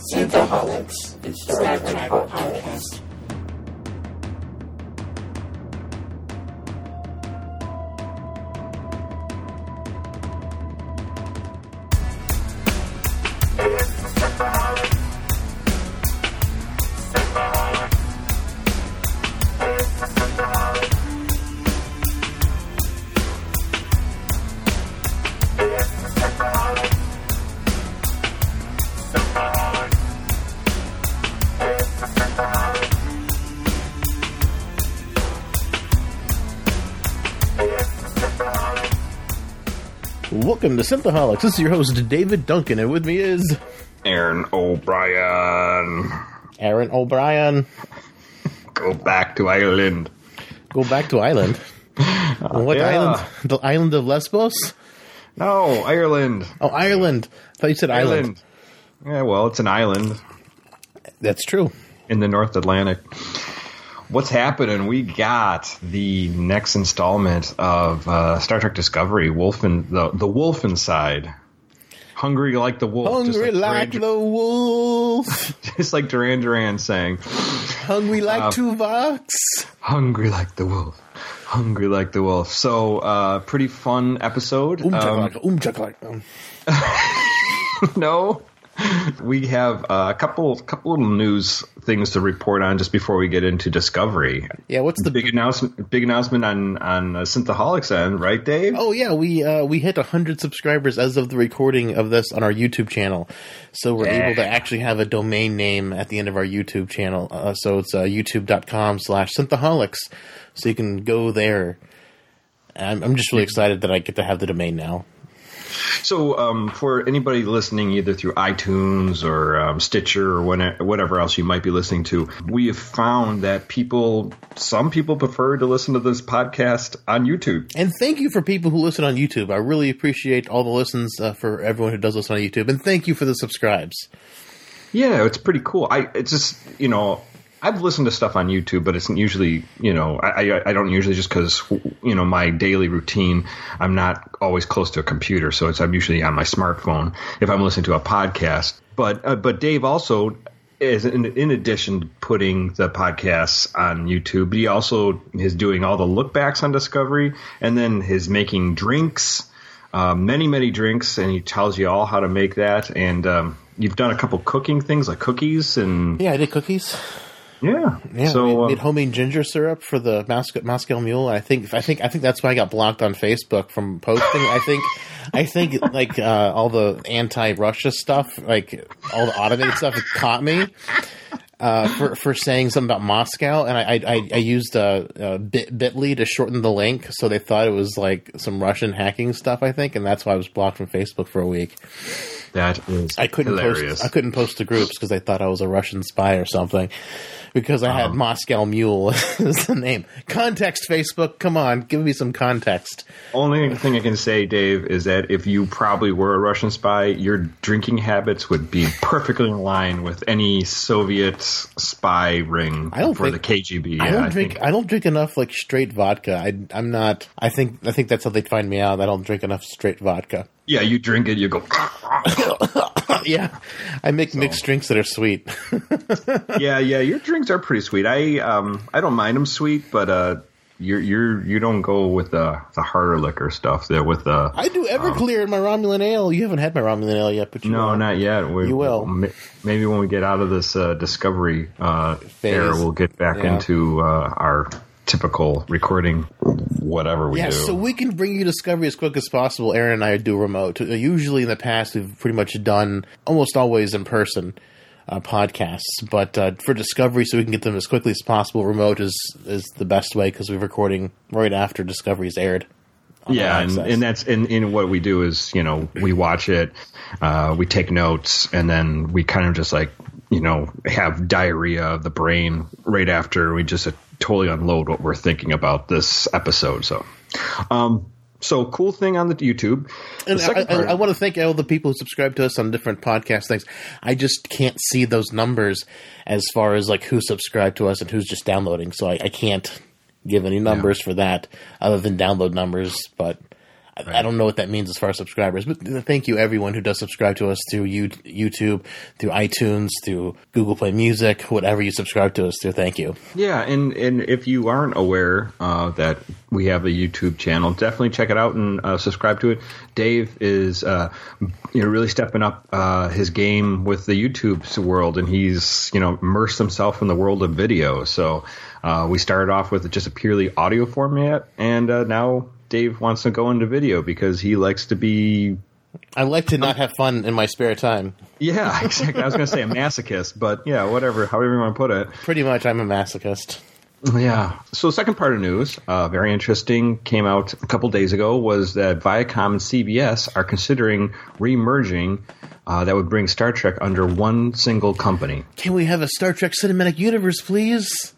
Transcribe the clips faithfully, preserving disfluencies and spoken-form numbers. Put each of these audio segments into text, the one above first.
Synthaholics. It's the Revival Podcast. Welcome to Synthaholics. This is your host, David Duncan, and with me is... Aaron O'Brien. Aaron O'Brien. Go back to Ireland. Go back to Ireland? Uh, what yeah. island? The island of Lesbos? No, Ireland. Oh, Ireland. I thought you said island. Ireland. Yeah, well, it's an island. That's true. In the North Atlantic. What's happening? We got the next installment of uh, Star Trek Discovery, Wolfen, the the Wolfen side. Hungry like the wolf. Hungry like, like Duran, the wolf. Just like Duran Duran sang. Hungry like uh, Tuvox. Hungry like the wolf. Hungry like the wolf. So, uh, pretty fun episode. Um, Um, um, um. No. We have uh, a couple couple little news things to report on just before we get into Discovery. Yeah, what's the big announcement? Big announcement on on uh, Synthaholics end, right, Dave? Oh yeah, we uh, we hit one hundred subscribers as of the recording of this on our YouTube channel, so we're yeah. able to actually have a domain name at the end of our YouTube channel. Uh, so it's uh, youtube dot com slash Synthaholics. So you can go there. I'm, I'm just really excited that I get to have the domain now. So, um, for anybody listening either through iTunes or um, Stitcher or whatever, whatever else you might be listening to, we have found that people, some people prefer to listen to this podcast on YouTube. And thank you for people who listen on YouTube. I really appreciate all the listens uh, for everyone who does listen on YouTube. And thank you for the subscribes. Yeah, it's pretty cool. I it's just, you know, I've listened to stuff on YouTube, but it's usually, you know, I, I, I don't usually just because, you know, my daily routine, I'm not always close to a computer. So it's, I'm usually on my smartphone if I'm listening to a podcast. But uh, but Dave also, is in, in addition to putting the podcasts on YouTube, he also is doing all the look backs on Discovery, and then his making drinks, uh, many, many drinks. And he tells you all how to make that. And um, you've done a couple cooking things like cookies and. Yeah, I did cookies. Yeah, yeah. So, we made, um, made homemade ginger syrup for the Moscow, Moscow Mule. I think, I think, I think that's why I got blocked on Facebook from posting. I think, I think, like uh, all the anti-Russia stuff, like all the automated stuff, it caught me uh, for for saying something about Moscow, and I I, I used uh, uh, Bit Bitly to shorten the link, so they thought it was like some Russian hacking stuff. I think, and that's why I was blocked from Facebook for a week. That is I couldn't hilarious. post. I couldn't post to groups because they thought I was a Russian spy or something. Because I had um, Moscow Mule as the name. Context, Facebook. Come on, give me some context. Only thing I can say, Dave, is that if you probably were a Russian spy, your drinking habits would be perfectly in line with any Soviet spy ring I don't for think, the K G B. I yeah, don't I drink. think. I don't drink enough like straight vodka. I, I'm not. I think. I think that's how they'd find me out. I don't drink enough straight vodka. Yeah, you drink it, you go. Yeah, I make so. mixed drinks that are sweet. yeah, yeah, your drinks are pretty sweet. I um I don't mind them sweet, but uh you're you're you don't go with the the harder liquor stuff there with the. I do Everclear um, in my Romulan ale. You haven't had my Romulan ale yet, but you no, will. not yet. We, you will. Maybe when we get out of this uh, Discovery uh, era, we'll get back yeah. into uh, our typical recording, whatever we yeah, do. Yeah, so we can bring you Discovery as quick as possible. Aaron and I do remote. Usually in the past, we've pretty much done almost always in person uh, podcasts. But uh, for Discovery, so we can get them as quickly as possible, remote is, is the best way because we're recording right after Discovery's aired. Yeah, and, and that's and, and what we do is, you know, we watch it, uh, we take notes, and then we kind of just like, you know, have diarrhea of the brain right after we just uh, totally unload what we're thinking about this episode. So, um, so cool thing on the YouTube. And the I, part, I, I want to thank all the people who subscribe to us on different podcast things. I just can't see those numbers as far as like who subscribed to us and who's just downloading. So I, I can't give any numbers yeah. for that other than download numbers. But I, I don't know what that means as far as subscribers, but thank you everyone who does subscribe to us through YouTube, through iTunes, through Google Play Music, whatever you subscribe to us through. Thank you. Yeah, and, and if you aren't aware uh, that we have a YouTube channel, definitely check it out and uh, subscribe to it. Dave is uh, you know really stepping up uh, his game with the YouTube world, and he's you know immersed himself in the world of video. So uh, we started off with just a purely audio format, and uh, now Dave wants to go into video because he likes to be. I like to not have fun in my spare time. Yeah, exactly. I was going to say a masochist, but yeah, whatever, however you want to put it. Pretty much, I'm a masochist. Yeah. So second part of news, uh, very interesting, came out a couple days ago, was that Viacom and C B S are considering re-merging. Uh, that would bring Star Trek under one single company. Can we have a Star Trek cinematic universe, please?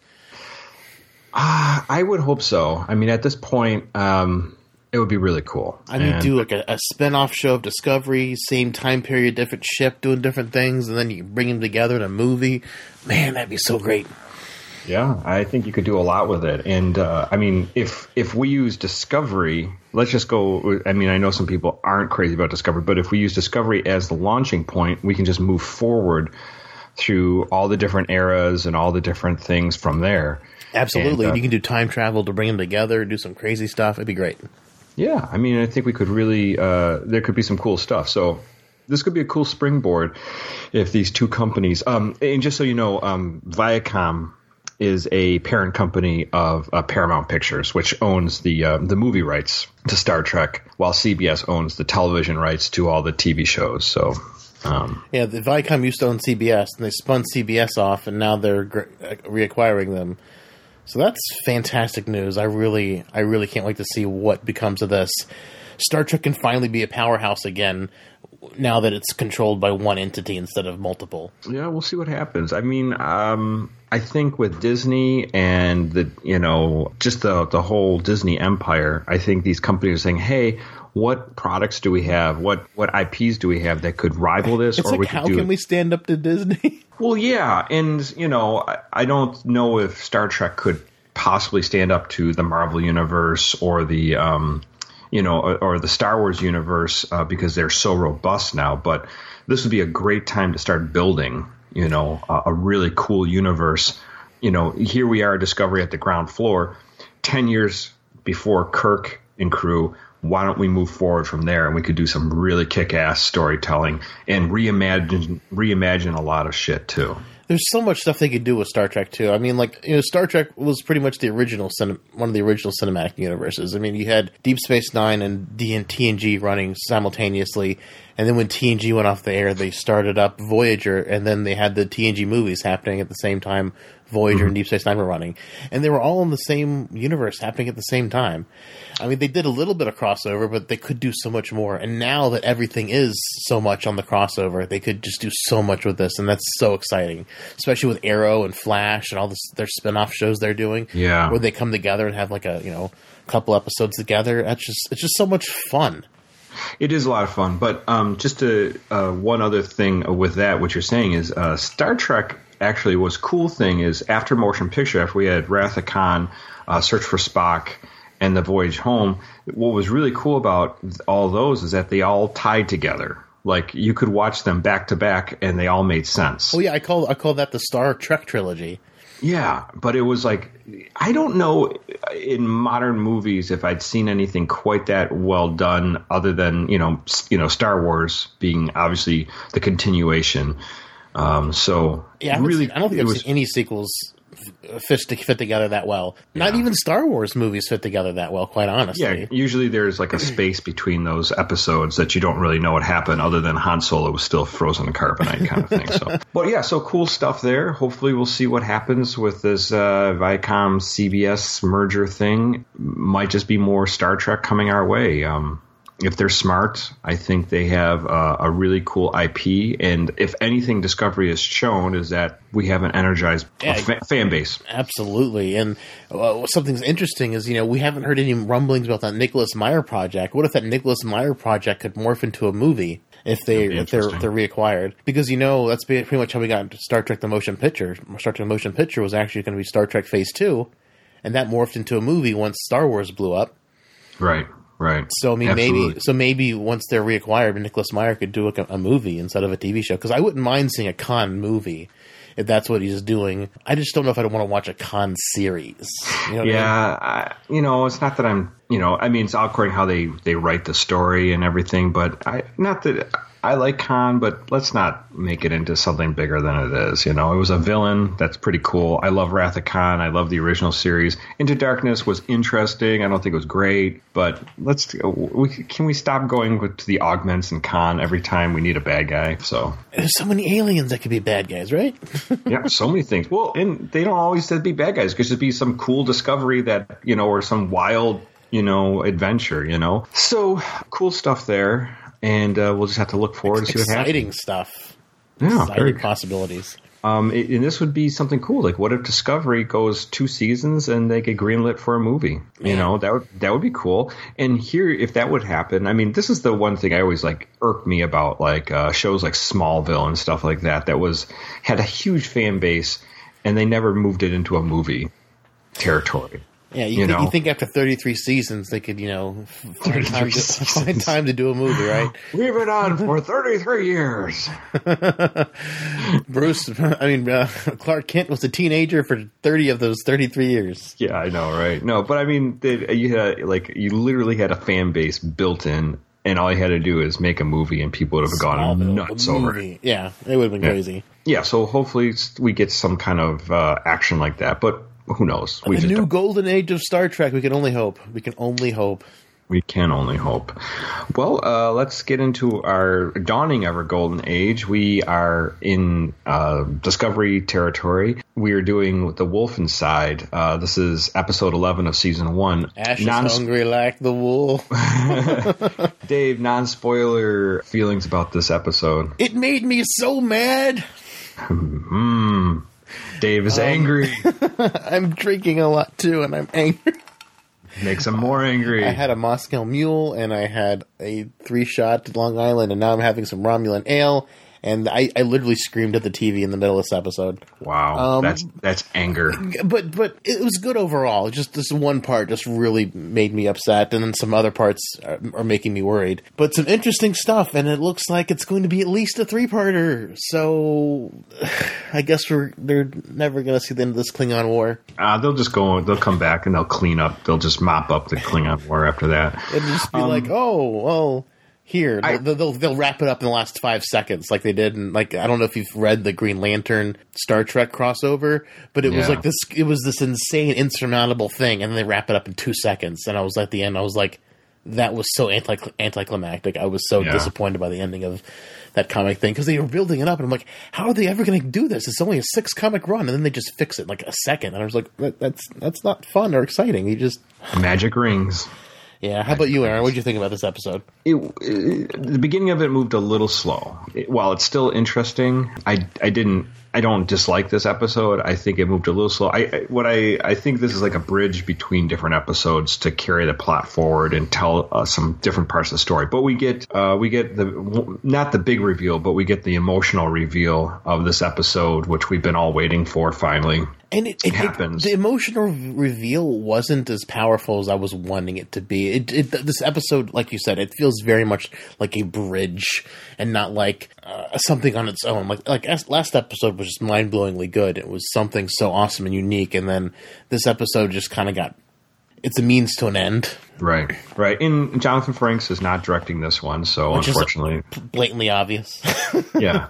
Uh, I would hope so. I mean, at this point, um, it would be really cool. I mean, and, do like a, a spin-off show of Discovery, same time period, different ship, doing different things, and then you bring them together in a movie. Man, that'd be so great. Yeah, I think you could do a lot with it. And, uh, I mean, if if we use Discovery, let's just go, I mean, I know some people aren't crazy about Discovery, but if we use Discovery as the launching point, we can just move forward through all the different eras and all the different things from there. Absolutely. And, uh, you can do time travel to bring them together, do some crazy stuff. It'd be great. Yeah, I mean, I think we could really, uh, there could be some cool stuff. So this could be a cool springboard if these two companies, um, and just so you know, um, Viacom is a parent company of uh, Paramount Pictures, which owns the uh, the movie rights to Star Trek, while C B S owns the television rights to all the T V shows. So, um, yeah, the Viacom used to own C B S, and they spun C B S off, and now they're gr- reacquiring them. So that's fantastic news. I really, I really can't wait to see what becomes of this. Star Trek can finally be a powerhouse again, now that it's controlled by one entity instead of multiple. Yeah, we'll see what happens. I mean, um, I think with Disney and the, you know, just the the whole Disney empire, I think these companies are saying, hey, what products do we have? What what I Ps do we have that could rival this? It's or like, we how could do can it? we stand up to Disney? Well, yeah, and, you know, I, I don't know if Star Trek could possibly stand up to the Marvel Universe or the, um, you know, or, or the Star Wars universe uh, because they're so robust now. But this would be a great time to start building, you know, a, a really cool universe. You know, here we are, Discovery at the ground floor, ten years before Kirk and crew. Why don't we move forward from there, and we could do some really kick-ass storytelling and reimagine reimagine a lot of shit too. There's so much stuff they could do with Star Trek too. I mean, like, you know, Star Trek was pretty much the original cinem- one of the original cinematic universes. I mean, you had Deep Space Nine and D and T N G running simultaneously, and then when T N G went off the air, they started up Voyager, and then they had the T N G movies happening at the same time. Voyager mm-hmm. and Deep Space Nine were running, and they were all in the same universe happening at the same time. I mean, they did a little bit of crossover, but they could do so much more. And now that everything is so much on the crossover, they could just do so much with this, and that's so exciting. Especially with Arrow and Flash and all this, their spin-off shows they're doing, yeah, where they come together and have like a you know couple episodes together. That's just it's just so much fun. It is a lot of fun, but um, just to, uh, one other thing with that, what you're saying is uh, Star Trek. Actually, what's cool thing is after motion picture, after we had Wrath of Khan, uh, Search for Spock, and The Voyage Home, what was really cool about all those is that they all tied together. Like, you could watch them back to back, and they all made sense. Oh yeah, I call I call that the Star Trek trilogy. Yeah, but it was like, I don't know in modern movies if I'd seen anything quite that well done, other than you know, you know, Star Wars being obviously the continuation. Um, so yeah, I really, seen, I don't think I've was, seen any sequels fit, fit together that well. Not yeah. even Star Wars movies fit together that well, quite honestly. Yeah, usually there's like a space between those episodes that you don't really know what happened, other than Han Solo was still frozen in carbonite kind of thing. So, but yeah, so cool stuff there. Hopefully, we'll see what happens with this uh, Viacom C B S merger thing. Might just be more Star Trek coming our way. Um, If they're smart, I think they have uh, a really cool I P. And if anything Discovery has shown is that we have an energized yeah, fa- fan base. Absolutely. And uh, something's interesting is, you know, we haven't heard any rumblings about that Nicholas Meyer project. What if that Nicholas Meyer project could morph into a movie if, they, if they're they're reacquired? Because, you know, that's pretty much how we got into Star Trek the Motion Picture. Star Trek the Motion Picture was actually going to be Star Trek Phase two. And that morphed into a movie once Star Wars blew up. Right. Right. So I mean, Absolutely. maybe so maybe once they're reacquired, Nicholas Meyer could do a, a movie instead of a T V show. Because I wouldn't mind seeing a Khan movie if that's what he's doing. I just don't know if I'd want to watch a Khan series. You know what Yeah, I mean? I, you know, it's not that I'm, you know, I mean, it's all according how they, they write the story and everything, but I, not that I like Khan, but let's not make it into something bigger than it is. You know, it was a villain. That's pretty cool. I love Wrath of Khan. I love the original series. Into Darkness was interesting. I don't think it was great, but let's, we, can we stop going with, to the augments and Khan every time we need a bad guy? So There's so many aliens that could be bad guys, right? yeah, so many things. Well, and they don't always have to be bad guys. It could just be some cool discovery that, you know, or some wild, you know, adventure, you know. So cool stuff there. And uh, we'll just have to look forward to see what happens. Exciting stuff. Yeah, Exciting very possibilities. Um, it, and this would be something cool. Like, what if Discovery goes two seasons and they get greenlit for a movie? You Yeah. know, that would that would be cool. And here, if that would happen, I mean, this is the one thing I always like irked me about like uh, shows like Smallville and stuff like that. That was had a huge fan base, and they never moved it into a movie territory. Yeah, you, You think, know? you think after thirty-three seasons they could, you know, find time, to, seasons. find time to do a movie, right? We've been on for thirty-three years. Bruce, I mean, uh, Clark Kent was a teenager for thirty of those thirty-three years. Yeah, I know, right? No, but I mean, they, you had like you literally had a fan base built in, and all you had to do is make a movie, and people would have gone Smallville, nuts the over it. movie. Yeah, it would have been Yeah. crazy. Yeah, so hopefully we get some kind of uh, action like that, but who knows? We The just new don't. golden age of Star Trek. We can only hope. We can only hope. We can only hope. Well, uh, let's get into our dawning ever golden age. We are in uh, Discovery territory. We are doing the Wolf Inside. Uh, this is episode eleven of season one. Ash is Non- hungry like the wool. Dave, non-spoiler feelings about this episode. It made me so mad. Hmm. Dave is angry. I'm drinking a lot too, and I'm angry. Makes him more angry. I had a Moscow Mule, and I had a three-shot Long Island, and now I'm having some Romulan Ale, and I, I literally screamed at the T V in the middle of this episode. Wow, Um, that's that's anger. But but it was good overall. Just this one part just really made me upset, and then some other parts are, are making me worried. But some interesting stuff, and it looks like it's going to be at least a three-parter. So I guess we're they're never going to see the end of this Klingon war. Uh, they'll just go. They'll come back and they'll clean up. They'll just mop up the Klingon War after that. It'll just be Um, like, oh, well, here. I- they'll, they'll they'll wrap it up in the last five seconds, like they did. And like, I don't know if you've read the Green Lantern Star Trek crossover, but it was Yeah. like this. It was this insane, insurmountable thing, and then they wrap it up in two seconds. And I was at the end, I was like, that was so anti anticlimactic. I was so Yeah. disappointed by the ending of that comic thing because they were building it up, and I'm like, how are they ever going to do this? It's only a six comic run, and then they just fix it in like a second. And I was like, that, that's that's not fun or exciting. You just Magic rings. yeah. How about you, Aaron? What did you think about this episode? It, it, the beginning of it moved a little slow. It, while it's still interesting, I, I didn't I don't dislike this episode. I think it moved a little slow. I, I what I I think this is like a bridge between different episodes to carry the plot forward and tell uh, some different parts of the story. But we get uh, we get the not the big reveal, but we get the emotional reveal of this episode, which we've been all waiting for finally. And it, it, happens. it the emotional reveal wasn't as powerful as I was wanting it to be. It, it this episode, like you said, it feels very much like a bridge and not like uh, something on its own. Like like as, last episode was just mind blowingly good. It was something so awesome and unique, and then this episode just kind of got. It's a means to an end. Right, right. And Jonathan Frakes is not directing this one, so Which is unfortunately, blatantly obvious. yeah.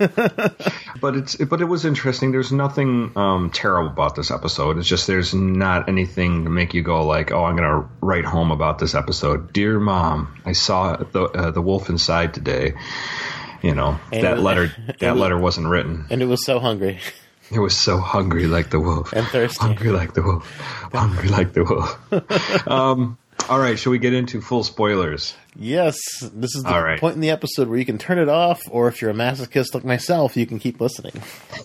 But it's but it was interesting. There's nothing um, terrible about this episode. It's just there's not anything to make you go like, oh, I'm gonna write home about this episode. Dear Mom, I saw the uh, the Wolf Inside today. You know And that it- letter. it That was- letter wasn't written. And it was so hungry. It was so hungry like the wolf. And thirsty. Hungry like the wolf. Hungry like the wolf. um, all right, shall we get into full spoilers? Yes, this is the All right. point in the episode where you can turn it off, or if you're a masochist like myself, you can keep listening.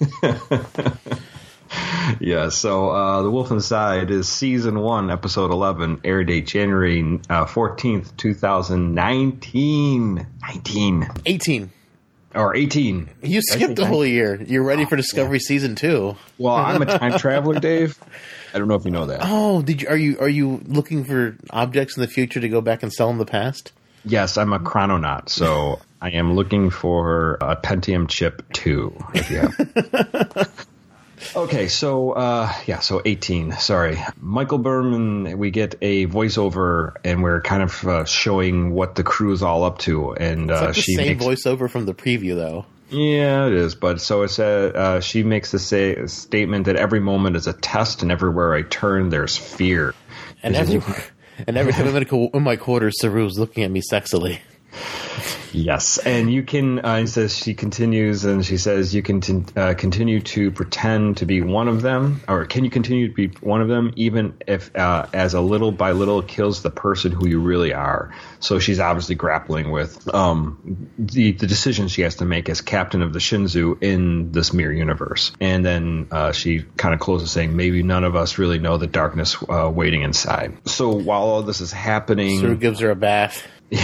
Yeah, so uh, The Wolf Inside is season one, episode eleven, air date January uh, fourteenth, twenty nineteen. nineteen. eighteen. or eighteen. You skipped a whole year. You're ready for Discovery yeah. season two. Well, I'm a time traveler, Dave. I don't know if you know that. Oh, did you? Are you are you looking for objects in the future to go back and sell in the past? Yes, I'm a chrononaut, so I am looking for a Pentium chip two. If you have. Okay, so uh, yeah, so eighteen. Sorry, Michael Berman. We get a voiceover, and we're kind of uh, showing what the crew is all up to, and It's uh, like the she same makes, voiceover from the preview, though. Yeah, it is. But so it's a uh, she makes the say, statement that every moment is a test, and everywhere I turn, there's fear. And every and every time I'm in, a, in my quarters, Saru's looking at me sexily. Yes, and you can. Uh, it says she continues, and she says you can t- uh, continue to pretend to be one of them, or can you continue to be one of them, even if, uh, as a little by little, kills the person who you really are. So she's obviously grappling with um, the the decision she has to make as captain of the Shinzu in this mirror universe. And then uh, she kind of closes saying, "Maybe none of us really know the darkness uh, waiting inside." So while all this is happening, Saru gives her a bath.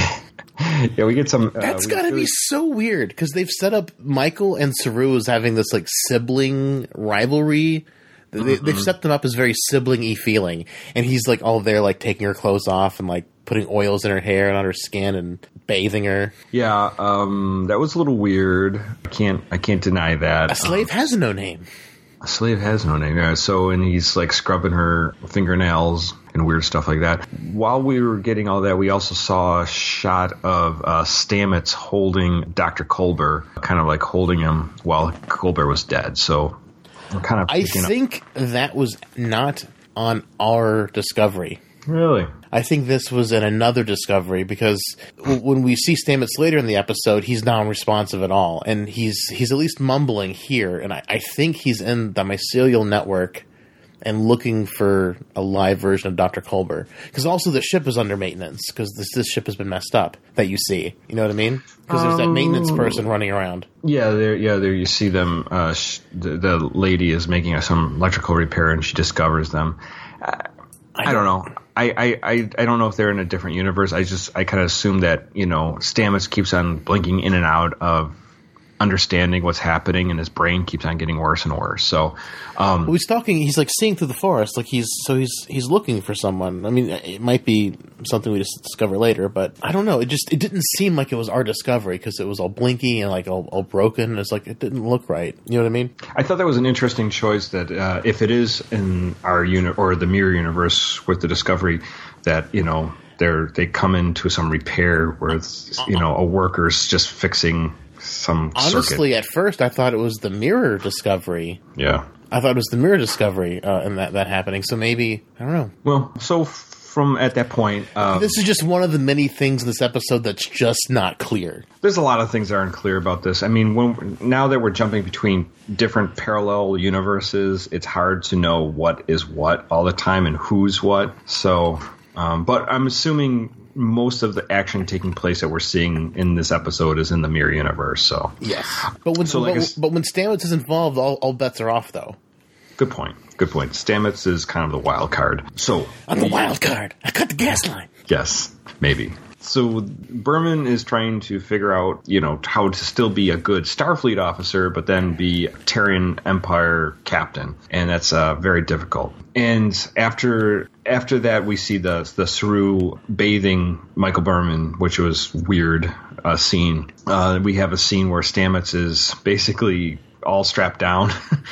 Yeah, we get some. Uh, That's got to really- be so weird because they've set up Michael and Saru as having this like sibling rivalry. They, Mm-hmm. They've set them up as very sibling-y feeling, and he's like all there, like taking her clothes off and like putting oils in her hair and on her skin and bathing her. Yeah, um, that was a little weird. I can't, I can't deny that. A slave Um, has no name. a slave has no name. Yeah. So, and he's like scrubbing her fingernails and weird stuff like that. While we were getting all that, we also saw a shot of uh, Stamets holding Doctor Culber, kind of like holding him while Culber was dead. So, we're kind of. I picking up- think that was not on our Discovery. Really. I think this was in another Discovery because w- when we see Stamets later in the episode, he's non-responsive at all, and he's he's at least mumbling here, and I, I think he's in the mycelial network and looking for a live version of Doctor Culber. Because also the ship is under maintenance because this this ship has been messed up that you see. You know what I mean? Because there's that maintenance person running around. Yeah, there. Yeah, there. You see them. Uh, sh- the, the lady is making some electrical repair, and she discovers them. Uh, I don't know. I, I, I, I don't know if they're in a different universe. I just I kind of assume that, you know, Stamets keeps on blinking in and out of understanding what's happening, and his brain keeps on getting worse and worse. So, um, Well, he's talking. He's like seeing through the forest. Like he's so he's he's looking for someone. I mean, it might be something we just discover later, but I don't know. It just it didn't seem like it was our Discovery because it was all blinky and like all, all broken. It's like it didn't look right. You know what I mean? I thought that was an interesting choice. That uh, if it is in our unit or the mirror universe with the Discovery, that you know they're they come into some repair where it's, you know a worker's just fixing some Honestly, circuit. at first I thought it was the Mirror Discovery. Yeah. I thought it was the Mirror Discovery uh, and that that happening. So maybe I don't know. Well, so from at that point, um, This is just one of the many things in this episode that's just not clear. there's a lot of things that aren't clear about this. I mean, when now that we're jumping between different parallel universes, it's hard to know what is what all the time and who's what. So, um, but I'm assuming most of the action taking place that we're seeing in this episode is in the mirror universe. So, Yes, but when So, like, but, it's- but when Stamets is involved, all, all bets are off. Though good point. Good point. Stamets is kind of the wild card. So, I'm the wild card. I cut the gas line. yes, maybe. So Berman is trying to figure out, you know, how to still be a good Starfleet officer, but then be a Terran Empire captain, and that's uh, very difficult. And after after that, we see the the Saru bathing Michael Berman, which was weird uh, scene. Uh, we have a scene where Stamets is basically all strapped down,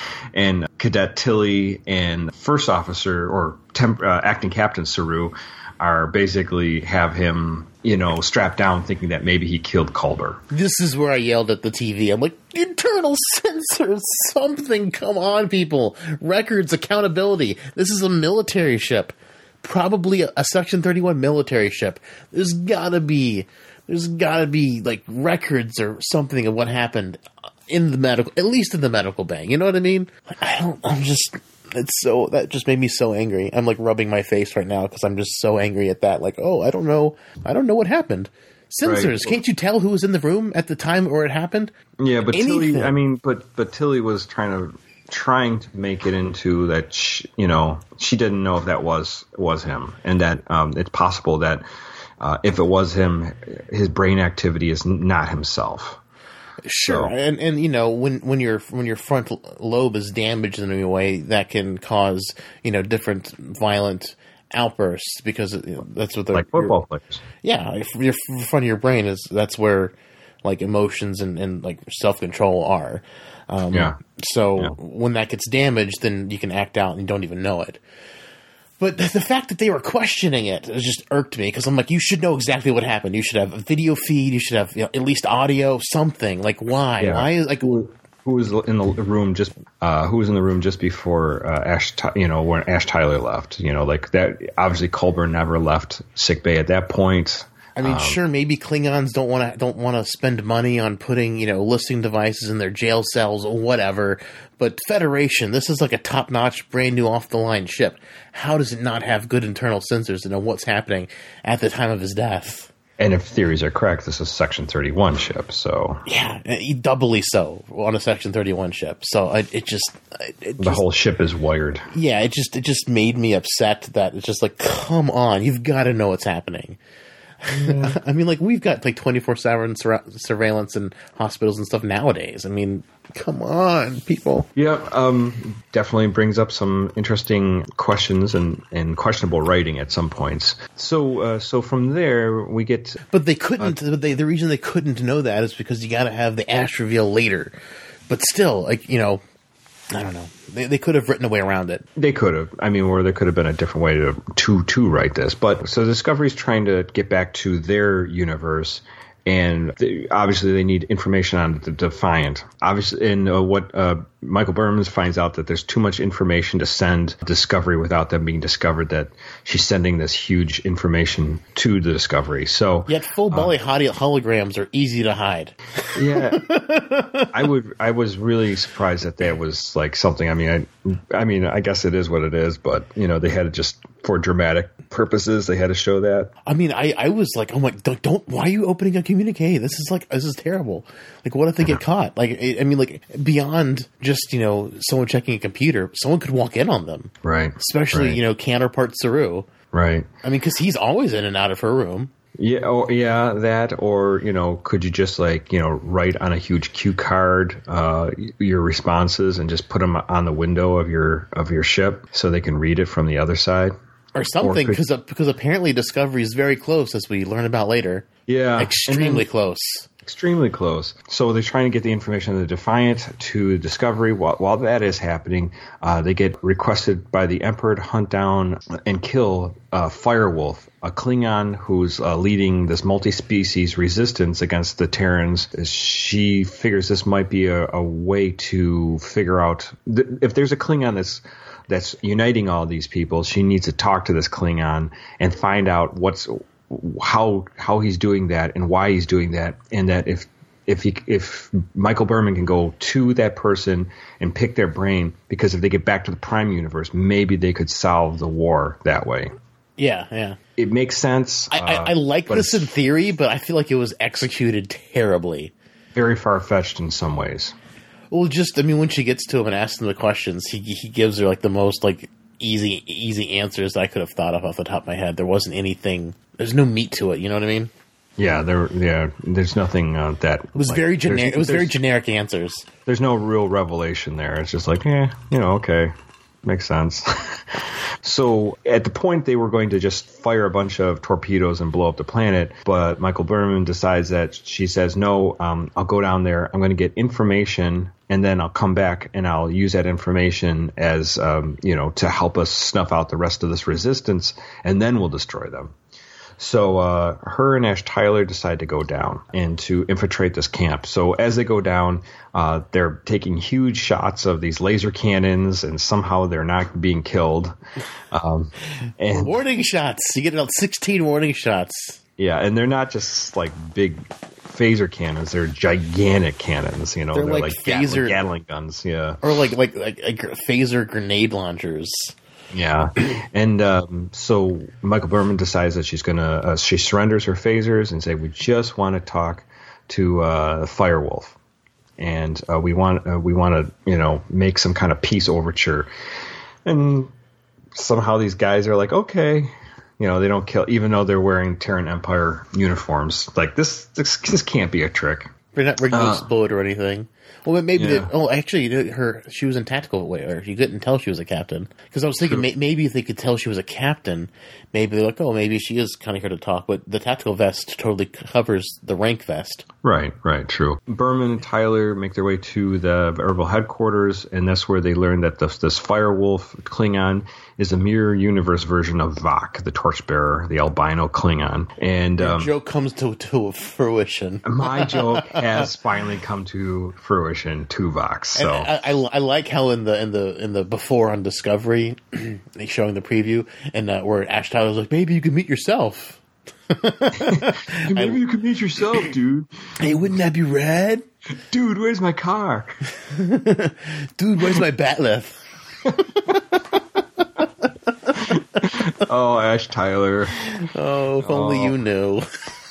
and Cadet Tilly and First Officer or temp, uh, Acting Captain Saru are basically have him, you know, strapped down, thinking that maybe he killed Culber. This is where I yelled at the T V. I'm like, internal sensors, something. Come on, people. Records, accountability. This is a military ship. Probably a, a Section thirty-one military ship. There's gotta be, there's gotta be, like, records or something of what happened in the medical, at least in the medical bay. You know what I mean? Like, I don't, I'm just... It's so that just made me so angry. I'm like rubbing my face right now because I'm just so angry at that. Like, oh, I don't know, I don't know what happened. Sensors, Right. can't you tell who was in the room at the time where it happened? Yeah, but Anything. Tilly, I mean, but but Tilly was trying to trying to make it into that, she, you know, she didn't know if that was was him, and that um, it's possible that uh, if it was him, his brain activity is not himself. Sure, So, and and you know when when your when your front lobe is damaged in a way that can cause you know different violent outbursts because you know, that's what they're like football players. Yeah, if your front of your brain is that's where like emotions and, and like self control are. Um, Yeah. So Yeah. when that gets damaged, then you can act out and you don't even know it. But the fact that they were questioning it, it just irked me because I'm like, you should know exactly what happened. You should have a video feed. You should have you know, at least audio, something. Like, why? Yeah. Why is like? Who was in the room just? Uh, who was in the room just before uh, Ash? You know, when Ash Tyler left. You know, like that. Obviously, Colburn never left sickbay at that point. I mean, Um, sure, maybe Klingons don't want to don't want to spend money on putting you know listening devices in their jail cells or whatever. But Federation, this is like a top notch, brand new, off the line ship. How does it not have good internal sensors to know what's happening at the time of his death? And if theories are correct, this is Section thirty-one ship. So Yeah, doubly so on a Section thirty-one ship. So it, it just it, it the just, whole ship is wired. yeah, it just it just made me upset that it's just like, come on, you've got to know what's happening. I mean, like, we've got like twenty-four seven sur- surveillance in hospitals and stuff nowadays. I mean, come on, people. Yeah, um, definitely brings up some interesting questions and, and questionable writing at some points. So, uh, so from there we get. But they couldn't. Uh, they, the reason they couldn't know that is because you got to have the Ash reveal later. But still, like you know, I don't know. They they could have written a way around it. They could have. I mean, or there could have been a different way to to to write this. But so Discovery's trying to get back to their universe. And they, obviously, they need information on the Defiant. Obviously, and uh, what uh, Michael Berman finds out that there's too much information to send Discovery without them being discovered. That she's sending this huge information to the Discovery. So Yet full belly uh, holograms are easy to hide. Yeah, I would. I was really surprised that that was like something. I mean, I, I mean, I guess it is what it is. But you know, they had to just for dramatic purposes, they had to show that. I mean, I, I was like, oh my, don't, don't, why are you opening a communique? This is like, this is terrible. Like, what if they get caught? Like, I, I mean, like, beyond just, you know, someone checking a computer, someone could walk in on them. Right. Especially, right. you know, counterpart Saru. Right. I mean, because he's always in and out of her room. Yeah, oh, yeah, that, or, you know, could you just, like, you know, write on a huge cue card uh, your responses and just put them on the window of your of your ship so they can read it from the other side? Or something, because uh, because apparently Discovery is very close, as we learn about later. Yeah. Extremely close. Extremely close. So they're trying to get the information of the Defiant to Discovery. While, while that is happening, uh, they get requested by the Emperor to hunt down and kill uh, Firewolf, a Klingon who's uh, leading this multi-species resistance against the Terrans. She figures this might be a, a way to figure out th- if there's a Klingon that's that's uniting all these people. She needs to talk to this Klingon and find out what's how how he's doing that and why he's doing that, and that if if he, if Michael Berman can go to that person and pick their brain, because if they get back to the Prime universe, maybe they could solve the war that way. Yeah, yeah. It makes sense. I, I, I like uh, this in theory, but I feel like it was executed terribly. Very far-fetched in some ways. Well, just, I mean, when she gets to him and asks him the questions, he he gives her, like, the most, like, easy easy answers I could have thought of off the top of my head. There wasn't anything, there's no meat to it, you know what I mean? Yeah, there. Yeah, there's nothing uh, that... It was like, very generic. It was very there's- generic answers. There's no real revelation there. It's just like, eh, you know, okay. Makes sense. So at the point they were going to just fire a bunch of torpedoes and blow up the planet, but Michael Berman decides that she says, no, um, I'll go down there. I'm going to get information, and then I'll come back and I'll use that information as, um, you know, to help us snuff out the rest of this resistance, and then we'll destroy them. So uh, her and Ash Tyler decide to go down and to infiltrate this camp. So as they go down, uh, they're taking huge shots of these laser cannons, and somehow they're not being killed. Um, and Warning shots. You get about sixteen warning shots. yeah, and they're not just like big phaser cannons; they're gigantic cannons. You know, They're they're, like like, phaser- Gatling, Gatling guns. Yeah. Or like, like, like, like phaser grenade launchers. Yeah, and um, so Michael Berman decides that she's gonna uh, she surrenders her phasers and say, we just want to talk to uh, Firewolf, and uh, we want uh, we want to you know make some kind of peace overture, and somehow these guys are like, okay, you know, they don't kill, even though they're wearing Terran Empire uniforms. Like this this, this can't be a trick. They're not rigged to Uh, explode or anything. Well, maybe. yeah. They, oh, actually, her she was in tactical way, or you couldn't tell she was a captain. Because I was thinking may, maybe if they could tell she was a captain, maybe they're like, oh, maybe she is kind of here to talk. But the tactical vest totally covers the rank vest. Right, right, true. Berman and Tyler make their way to the Verbal headquarters, and that's where they learn that this, this Firewolf Klingon is a mirror universe version of Vok, the Torchbearer, the albino Klingon. And The um, joke comes to to fruition. my joke has finally come to fruition, Tuvok. So I, I, I like how in the in the in the before on Discovery, they showing the preview, and uh, where Ash Tyler's like, maybe you could meet yourself. maybe you could meet yourself, dude. Hey, wouldn't that be rad? Dude, where's my car? Dude, where's my batleth? Oh, Ash Tyler. Oh, if only Oh. you knew.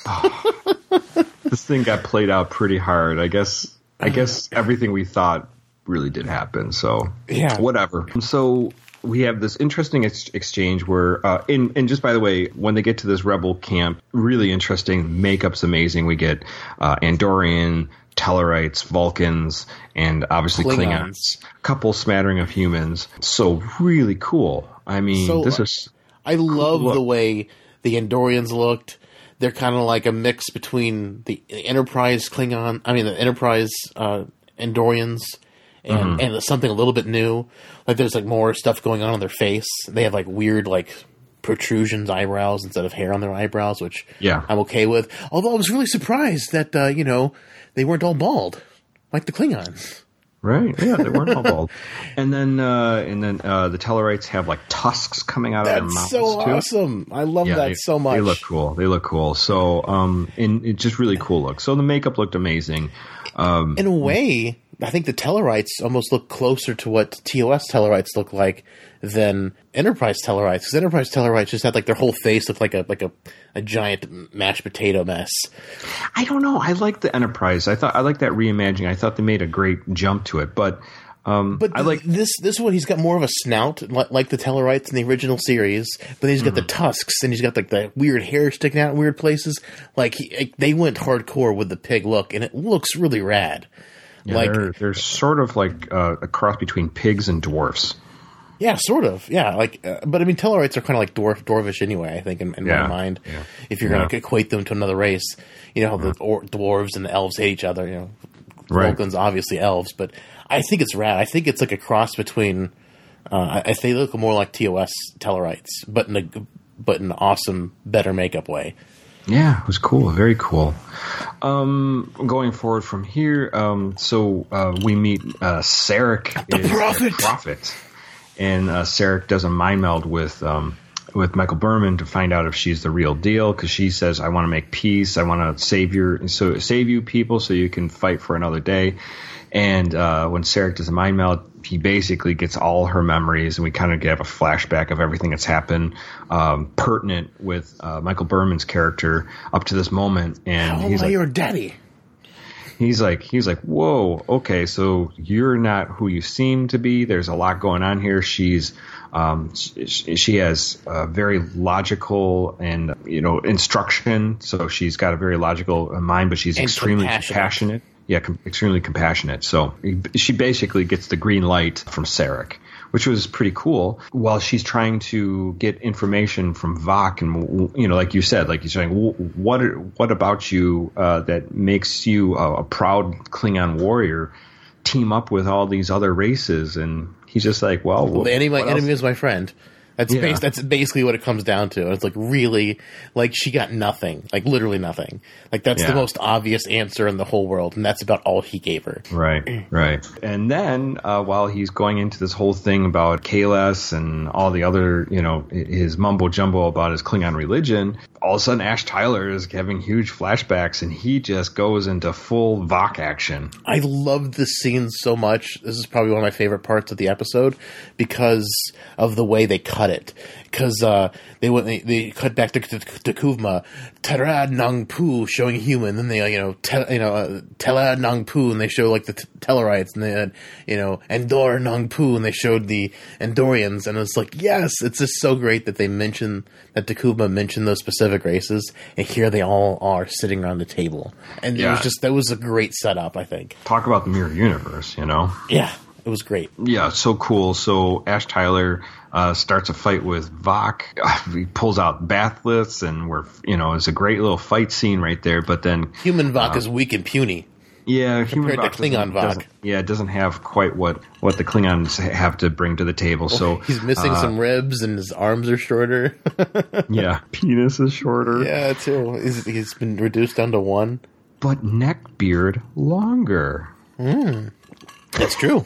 This thing got played out pretty hard. I guess I guess everything we thought really did happen. So Yeah. whatever. So we have this interesting ex- exchange where, uh, in, and just by the way, when they get to this rebel camp, really interesting. Makeup's amazing. We get uh, Andorian, Tellarites, Vulcans, and obviously Klingons. Klingons. Couple smattering of humans. So really cool. I mean, So, this is I love Look. the way the Andorians looked. They're kind of like a mix between the Enterprise Klingon, I mean the Enterprise uh, Andorians, and and something a little bit new. Like there's like more stuff going on on their face. They have like weird like protrusions, eyebrows instead of hair on their eyebrows, which Yeah. I'm okay with. Although I was really surprised that uh, you know they weren't all bald like the Klingons. right. Yeah, they weren't all bald. And then uh, and then uh, the Tellarites have like tusks coming out of their That's mouths so too. awesome! I love that they, so much. They look cool. They look cool. So, um, and it's just really cool look. So the makeup looked amazing. Um, In a way, I think the Tellarites almost look closer to what T O S Tellarites look like than Enterprise Tellarites. Because Enterprise Tellarites just had like their whole face looked like a like a, a giant mashed potato mess. I don't know. I like the Enterprise. I thought I like that reimagining. I thought they made a great jump to it. But um, But I like this this one. He's got more of a snout, li- like the Tellarites in the original series. But then he's got the tusks, and he's got like the weird hair sticking out in weird places. Like he, like, they went hardcore with the pig look, and it looks really rad. yeah, like they're, they're sort of like uh, a cross between pigs and dwarfs. Yeah, sort of. Yeah, like, uh, but I mean, Tellarites are kind of like dwarf, dwarvish anyway. I think in, in Yeah. my mind, Yeah. if you're Yeah. going to equate them to another race, you know, how the or, dwarves and the elves hate each other. You know, Right. Vulcans obviously elves, but I think it's rad. I think it's like a cross between. Uh, I, I think they look more like T O S Tellarites, but in a but in an awesome, better makeup way. Yeah, it was cool. Very cool. Um, going forward from here, um, so uh, we meet uh, Sarek, The is Prophet. a prophet, and uh, Sarek does a mind meld with um, with Michael Berman to find out if she's the real deal, because she says, "I want to make peace. I want to save your so save you people, so you can fight for another day." And uh, when Sarek does a mind meld, he basically gets all her memories, and we kind of get a flashback of everything that's happened, um, pertinent with uh, Michael Berman's character up to this moment. And How he's am I like, your daddy? he's like, he's like, whoa, okay, so you're not who you seem to be. There's a lot going on here. She's, um, she, she has a very logical and you know instruction. So she's got a very logical mind, but she's And extremely compassionate. compassionate. Yeah, com- extremely compassionate. So she basically gets the green light from Sarek, which was pretty cool. While she's trying to get information from Vok, and you know, like you said, like you're saying, what what about you uh, that makes you a, a proud Klingon warrior team up with all these other races? And he's just like, well, Well, the enemy, my what else? enemy is my friend. That's Yeah. bas- that's basically what it comes down to. It's like really, like she got nothing, like literally nothing. Like that's the Yeah. most obvious answer in the whole world, and that's about all he gave her. Right, right. And then uh, while he's going into this whole thing about Kahless and all the other, you know, his mumbo jumbo about his Klingon religion, all of a sudden Ash Tyler is having huge flashbacks, and he just goes into full Vok action. I loved this scene so much. This is probably one of my favorite parts of the episode because of the way they cut it because uh, they went they, they cut back to, to, to Kuvma, Tera Nang Pu showing human, then they uh, you know te, you know uh, Tela Nang Pu, and they show like the t- Tellarites, and they had you know Endor Nang Pu, and they showed the Endorians, and it's like yes, it's just so great that they mention that Takuma mentioned those specific races, and here they all are sitting around the table, and Yeah. it was just that was a great setup, I think. Talk about the mirror universe, you know? Yeah, it was great. Yeah, it's so cool. So Ash Tyler uh, starts a fight with Vok. He pulls out Bathliths, and we're you know it's a great little fight scene right there. But then Human Vok uh, is weak and puny. Yeah, compared human to Vok Klingon doesn't- Vok. doesn't- Yeah, it doesn't have quite what, what the Klingons have to bring to the table. So He's missing uh, some ribs, and his arms are shorter. yeah, penis is shorter, Yeah, too. He's, he's been reduced down to one. but neck beard longer. That's true.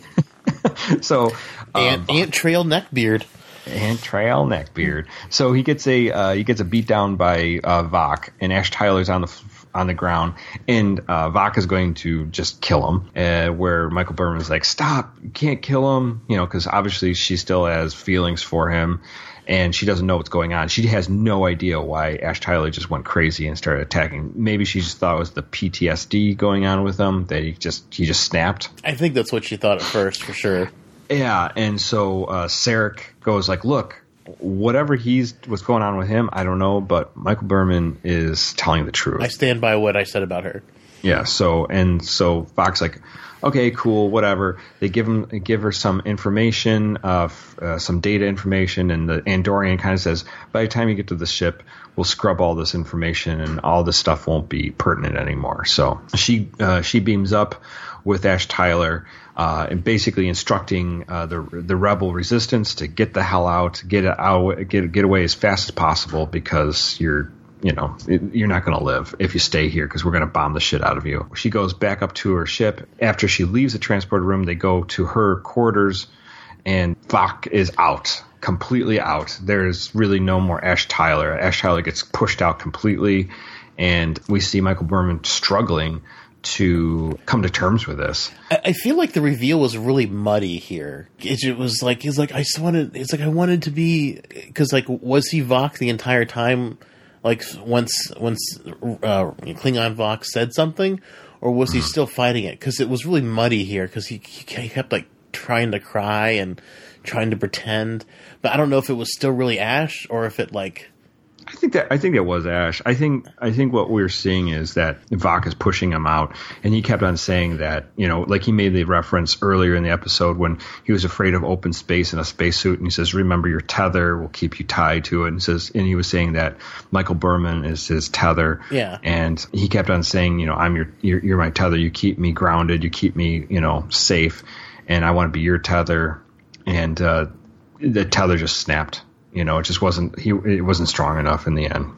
So uh, Ant, ant trail neckbeard. and trail neck beard. So he gets a uh, he gets a beat down by uh, Vok, and Ash Tyler's on the f- on the ground, and uh, Vok is going to just kill him. Uh, where Michael Berman is like, "Stop! You can't kill him," you know, because obviously she still has feelings for him, and she doesn't know what's going on. She has no idea why Ash Tyler just went crazy and started attacking. Maybe she just thought it was the P T S D going on with him, that he just he just snapped. I think that's what she thought at first, for sure. Yeah, and so uh, Sarek goes like, "Look, whatever he's what's going on with him, I don't know, but Michael Berman is telling the truth." I stand by what I said about her. Yeah. So and so Fox like, okay, cool, whatever. They give him give her some information, uh, f- uh, some data information, and the Andorian kind of says, by the time you get to the ship, we'll scrub all this information, and all this stuff won't be pertinent anymore. So she uh, she beams up with Ash Tyler, uh, and basically instructing uh, the the rebel resistance to get the hell out, get it out, get get away as fast as possible, because you're you know you're not going to live if you stay here, because we're going to bomb the shit out of you. She goes back up to her ship. After she leaves the transport room, they go to her quarters, and Vok is out. Completely out. There's really no more Ash Tyler. Ash Tyler gets pushed out completely, and we see Michael Berman struggling to come to terms with this. I, I feel like the reveal was really muddy here. It, it was like he's like I just wanted. It's like I wanted to be because like was he Vok the entire time? Like once once uh, Klingon Vok said something, or was he still fighting it? Because it was really muddy here. Because he, he kept like trying to cry and trying to pretend, but I don't know if it was still really Ash or if it like. I think that I think it was Ash. I think I think what we're seeing is that Vok is pushing him out, and he kept on saying that, you know, like he made the reference earlier in the episode when he was afraid of open space in a spacesuit, and he says, "Remember your tether will keep you tied to it." And says, and he was saying that Michael Berman is his tether. Yeah. And he kept on saying, you know, I'm your you're, you're my tether. You keep me grounded. You keep me, you know, safe, and I want to be your tether. And uh, the tether just snapped. You know, it just wasn't he. It wasn't strong enough in the end.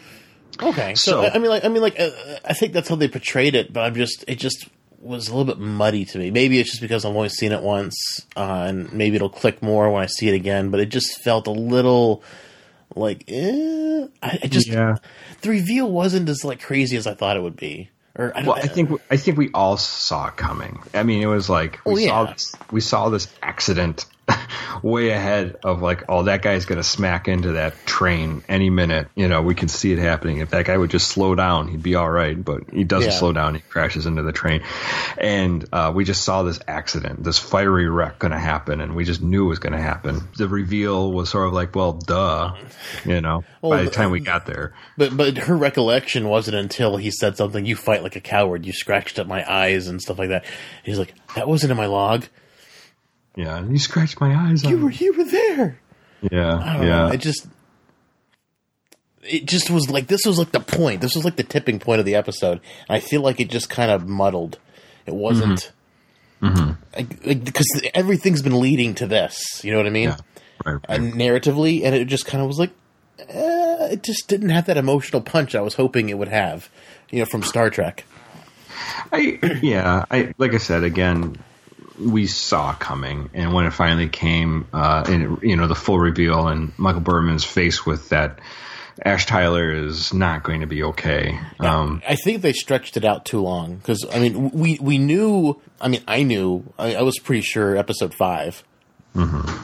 Okay, so, So- I mean, like, I mean, like, uh, I think that's how they portrayed it, but I'm just, it just was a little bit muddy to me. Maybe it's just because I've only seen it once, uh, and maybe it'll click more when I see it again. But it just felt a little like, eh, I, I just Yeah. the reveal wasn't as like crazy as I thought it would be. Or I, don't, Well, I think I think we all saw it coming. I mean, it was like we Oh, saw yeah. this, we saw this accident way ahead of like, oh, that guy's going to smack into that train any minute. You know, we can see it happening. If that guy would just slow down, he'd be all right. But he doesn't Yeah. slow down. He crashes into the train. And uh, we just saw this accident, this fiery wreck going to happen. And we just knew it was going to happen. The reveal was sort of like, well, duh, you know, Well, by the time we got there. But but her recollection wasn't until he said something. You fight like a coward. You scratched at my eyes and stuff like that. He's like, that wasn't in my log. Yeah. And you scratched my eyes You out. were you were there. Yeah. I don't yeah. know. It just, it just was like this was like the point. This was like the tipping point of the episode. And I feel like it just kind of muddled. It wasn't Mm-hmm. like, like, because everything's been leading to this. You know what I mean? Yeah. Right, right. And narratively, and it just kind of was like, eh, it just didn't have that emotional punch I was hoping it would have. You know, from Star Trek. I yeah, I like I said again, we saw it coming, and when it finally came, uh, and you know the full reveal, and Michael Berman's faced with that, Ash Tyler is not going to be okay. Um, I think they stretched it out too long because I mean we we knew. I mean I knew. I, I was pretty sure episode five. mm-hmm.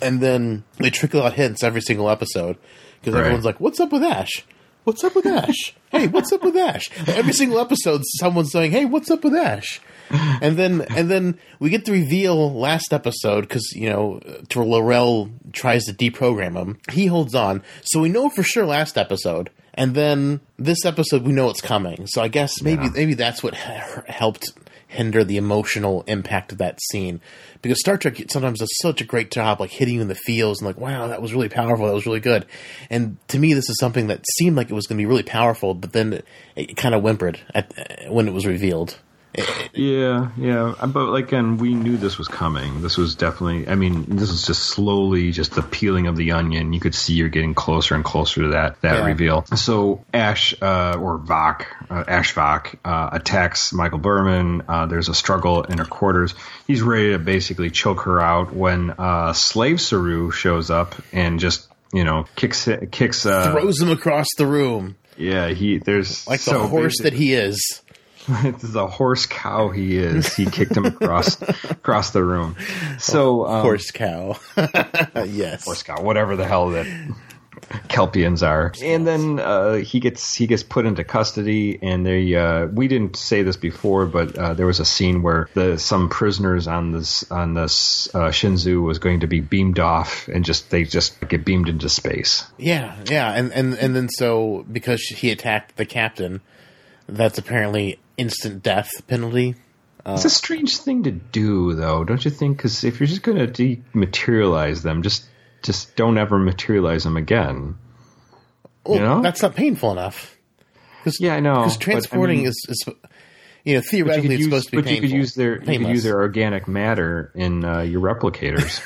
And then they trickle out hints every single episode because Right. everyone's like, "What's up with Ash? What's up with Ash? Hey, what's up with Ash?" Like, every single episode, someone's saying, "Hey, what's up with Ash?" And then and then we get the reveal last episode because, you know, Laurel tries to deprogram him. He holds on, so we know for sure last episode. And then this episode, we know it's coming. So I guess maybe Yeah. maybe that's what h- helped hinder the emotional impact of that scene. Because Star Trek sometimes does such a great job, like hitting you in the feels and like, wow, that was really powerful. That was really good. And to me, this is something that seemed like it was going to be really powerful, but then it, it kind of whimpered at, when it was revealed. Yeah, yeah, but like, again, we knew this was coming. This was definitely, I mean, this was just slowly just the peeling of the onion. You could see you're getting closer and closer to that that Yeah. reveal. So Ash, uh, or Vok, uh, Ash Vok, uh, attacks Michael Berman. Uh, there's a struggle in her quarters. He's ready to basically choke her out when uh, Slave Saru shows up and just, you know, kicks kicks. Uh, Throws him across the room yeah, he there's like the so horse basic- that he is. the horse cow he is. He kicked him across across the room. So um, Horse cow. Yes. horse cow, whatever the hell that Kelpians are. And then uh, he gets he gets put into custody. And they uh, we didn't say this before, but uh, there was a scene where the some prisoners on this on this uh, Shinzu was going to be beamed off, and just they just get beamed into space. Yeah, yeah. And, and, and then so because he attacked the captain, that's apparently instant death penalty. It's a strange thing to do, though, don't you think? Because if you're just going to dematerialize them, just just don't ever materialize them again. Well, You know? that's not painful enough. Cause, Yeah, I know. Because but, transporting I mean, is, is, you know, but you theoretically could it's use, supposed to be but painful. you could use their you could Painless. use their organic matter in uh, your replicators.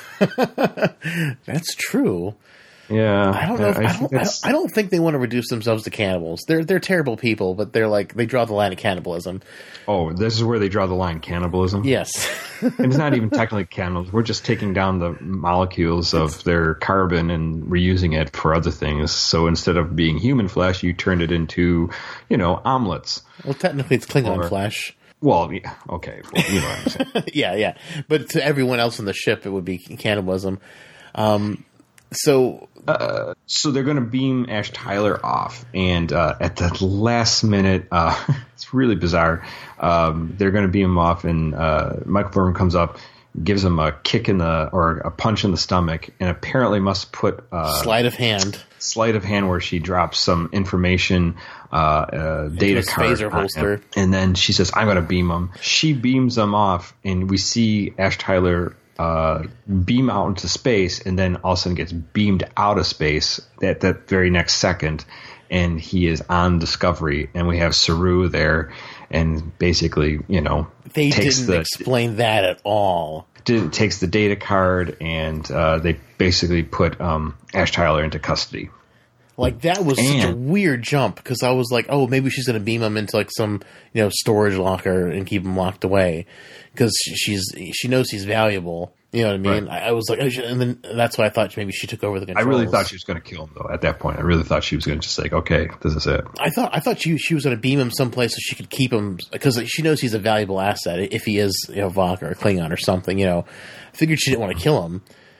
That's true. Yeah, I don't know. If, I, think don't, I, don't, that's- I don't think they want to reduce themselves to cannibals. They're they're terrible people, but they're like they draw the line at cannibalism. Oh, this is where they draw the line: cannibalism. Yes. And it's not even technically cannibals. We're just taking down the molecules of their carbon and reusing it for other things. So instead of being human flesh, you turned it into, you know, omelets. Well, technically, it's Klingon Or- flesh. Well, yeah, okay, well, you know what I'm saying. Yeah, yeah. But to everyone else on the ship, it would be cannibalism. Um, so So they're going to beam Ash Tyler off, and uh, at the last minute, uh, it's really bizarre. Um, they're going to beam him off, and uh, Michael Berman comes up, gives him a kick in the or a punch in the stomach, and apparently must put uh, sleight of hand. sleight of hand where she drops some information, uh, uh, data his card, phaser on holster. him. And then she says, "I'm going to beam him." She beams him off, and we see Ash Tyler uh, beam out into space, and then all of a sudden gets beamed out of space at that very next second, and he is on Discovery, and we have Saru there, and basically, you know, They takes didn't the explain that at all. did, takes the data card, and uh, they basically put um, Ash Tyler into custody. Like that was such a And- weird jump because I was like, oh, maybe she's going to beam him into like some you know storage locker and keep him locked away because she's she knows he's valuable. You know what I mean? Right. I, I was like, oh, she- and then that's why I thought maybe she took over the I controls. really thought she was going to kill him, though. At that point, I really thought she was going to just like, okay, this is it. I thought I thought she she was going to beam him someplace so she could keep him because she knows he's a valuable asset if he is you know Vok or a Klingon or something. You know, I figured she didn't want to kill him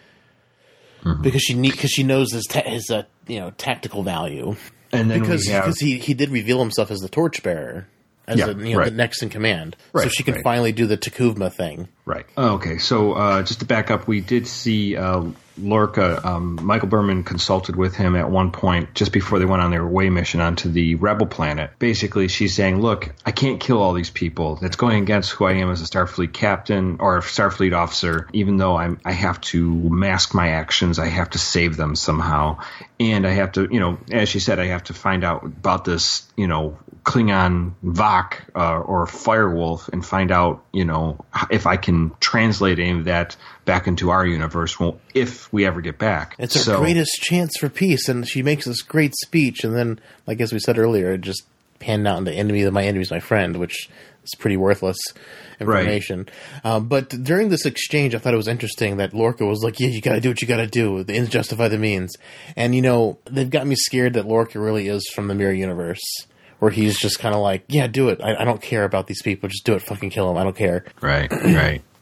Mm-hmm. because she need because she knows his ta- his uh, you know tactical value And then because we have, because he he did reveal himself as the torchbearer as Yeah, a, you know, right. the next in command, so Right, she can right. finally do the Takuvma thing. right. Oh, okay, so uh, just to back up, we did see uh, Lorca. Um, Michael Berman consulted with him at one point just before they went on their away mission onto the Rebel planet. Basically, she's saying, "Look, I can't kill all these people. That's going against who I am as a Starfleet captain or a Starfleet officer. Even though I'm, I have to mask my actions. I have to save them somehow, and I have to, you know, as she said, I have to find out about this, you know." Klingon Vok uh, or Firewolf and find out, you know, if I can translate any of that back into our universe. Well, if we ever get back, It's her so, greatest chance for peace, and she makes this great speech, and then, like as we said earlier, it just panned out into enemy. My enemy's my friend, which is pretty worthless information. Um, but during this exchange, I thought it was interesting that Lorca was like, "Yeah, you got to do what you got to do. The ends justify the means." And you know, they've got me scared that Lorca really is from the Mirror Universe. Where he's just kind of like, yeah, do it. I, I don't care about these people. Just do it. Fucking kill them. I don't care. Right, right.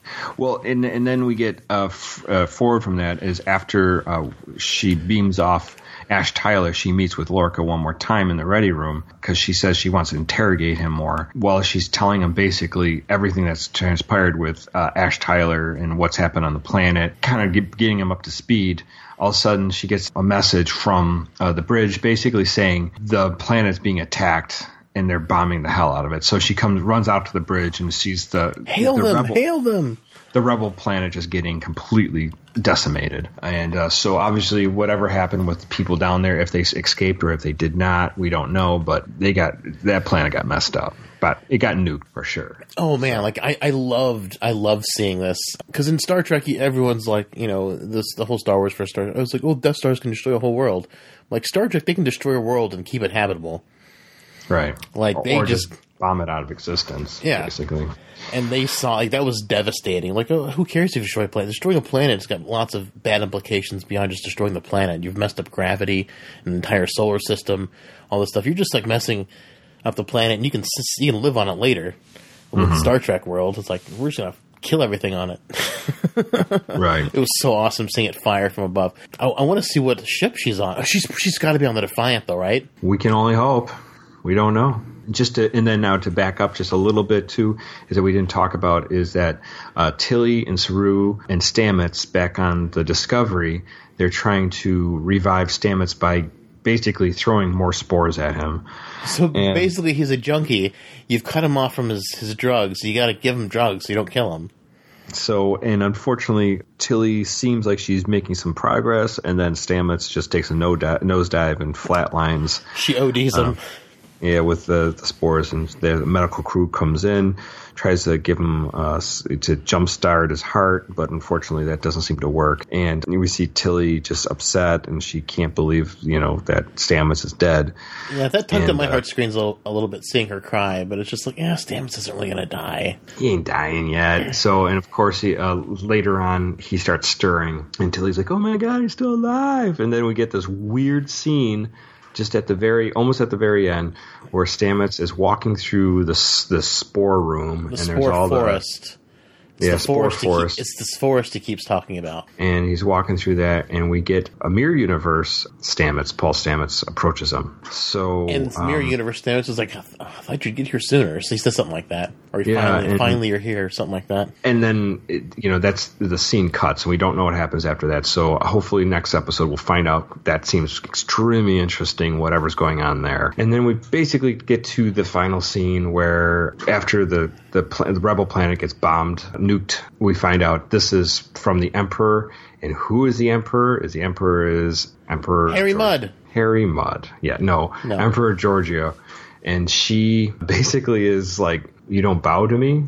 Well, and and then we get uh, f- uh, forward from that is after uh, she beams off Ash Tyler, she meets with Lorca one more time in the ready room because she says she wants to interrogate him more. While she's telling him basically everything that's transpired with uh, Ash Tyler and what's happened on the planet, kind of get, getting him up to speed. All of a sudden, she gets a message from uh, the bridge basically saying the planet's being attacked and they're bombing the hell out of it. So she comes, runs out to the bridge and sees the hail the them, rebel, hail them. The rebel planet just getting completely decimated. And uh, so obviously whatever happened with the people down there, if they escaped or if they did not, we don't know. But they got that planet got messed up. But it got nuked for sure. Oh man, like I, I loved, I loved seeing this because in Star Trek, everyone's like, you know, this the whole Star Wars for Star. I was like, oh, Death Stars can destroy a whole world. Like Star Trek, they can destroy a world and keep it habitable. Right. Like they or just, just bomb it out of existence. Yeah. Basically. And they saw like that was devastating. Like, oh, who cares if you destroy a planet? Destroying a planet's got lots of bad implications beyond just destroying the planet. You've messed up gravity, an entire solar system, all this stuff. You're just like messing up the planet, and you can you can live on it later. With Mm-hmm. the Star Trek world, it's like we're just gonna kill everything on it. Right. It was so awesome seeing it fire from above. I, I want to see what ship she's on. She's she's got to be on the Defiant, though, right? We can only hope. We don't know. Just to, and then now to back up just a little bit too, is that we didn't talk about is that uh, Tilly and Saru and Stamets back on the Discovery, they're trying to revive Stamets by basically throwing more spores at him. So And- basically, he's a junkie. You've cut him off from his, his drugs. You got to give him drugs so you don't kill him. So, and unfortunately, Tilly seems like she's making some progress, and then Stamets just takes a no di- nosedive and flatlines. She O Ds him. Um, Yeah, with the, the spores, and the medical crew comes in, tries to give him uh, to jumpstart his heart, but unfortunately that doesn't seem to work. And we see Tilly just upset, and she can't believe, you know, that Stamets is dead. Yeah, that tugged at and, my uh, heartstrings a little, a little bit seeing her cry, but it's just like, yeah, Stamets isn't really going to die. He ain't dying yet. So, and of course, he uh, later on he starts stirring, and Tilly's like, "Oh my God, he's still alive!" And then we get this weird scene. Just at the very, almost at the very end, where Stamets is walking through the the spore room, The and spore there's all forest. the It's yeah the spore forest. He keep- forest, it's this forest he keeps talking about. and he's walking through that, and we get a mirror universe. Stamets, Paul Stamets, approaches him. So, And this um, mirror universe Stamets is like, oh, I thought you'd get here sooner. So he says something like that, or he Yeah, finally, and- finally you're here, or something like that. and then it, you know that's the scene cuts, and we don't know what happens after that. So hopefully next episode we'll find out. That seems extremely interesting, whatever's going on there. And then we basically get to the final scene where after the the, pl- the rebel planet gets bombed, nuked, we find out this is from the Emperor. And who is the Emperor? Is the Emperor is Emperor Harry George- Mudd. Harry Mudd. Yeah, no, No. Emperor Giorgio. And she basically is like, you don't bow to me?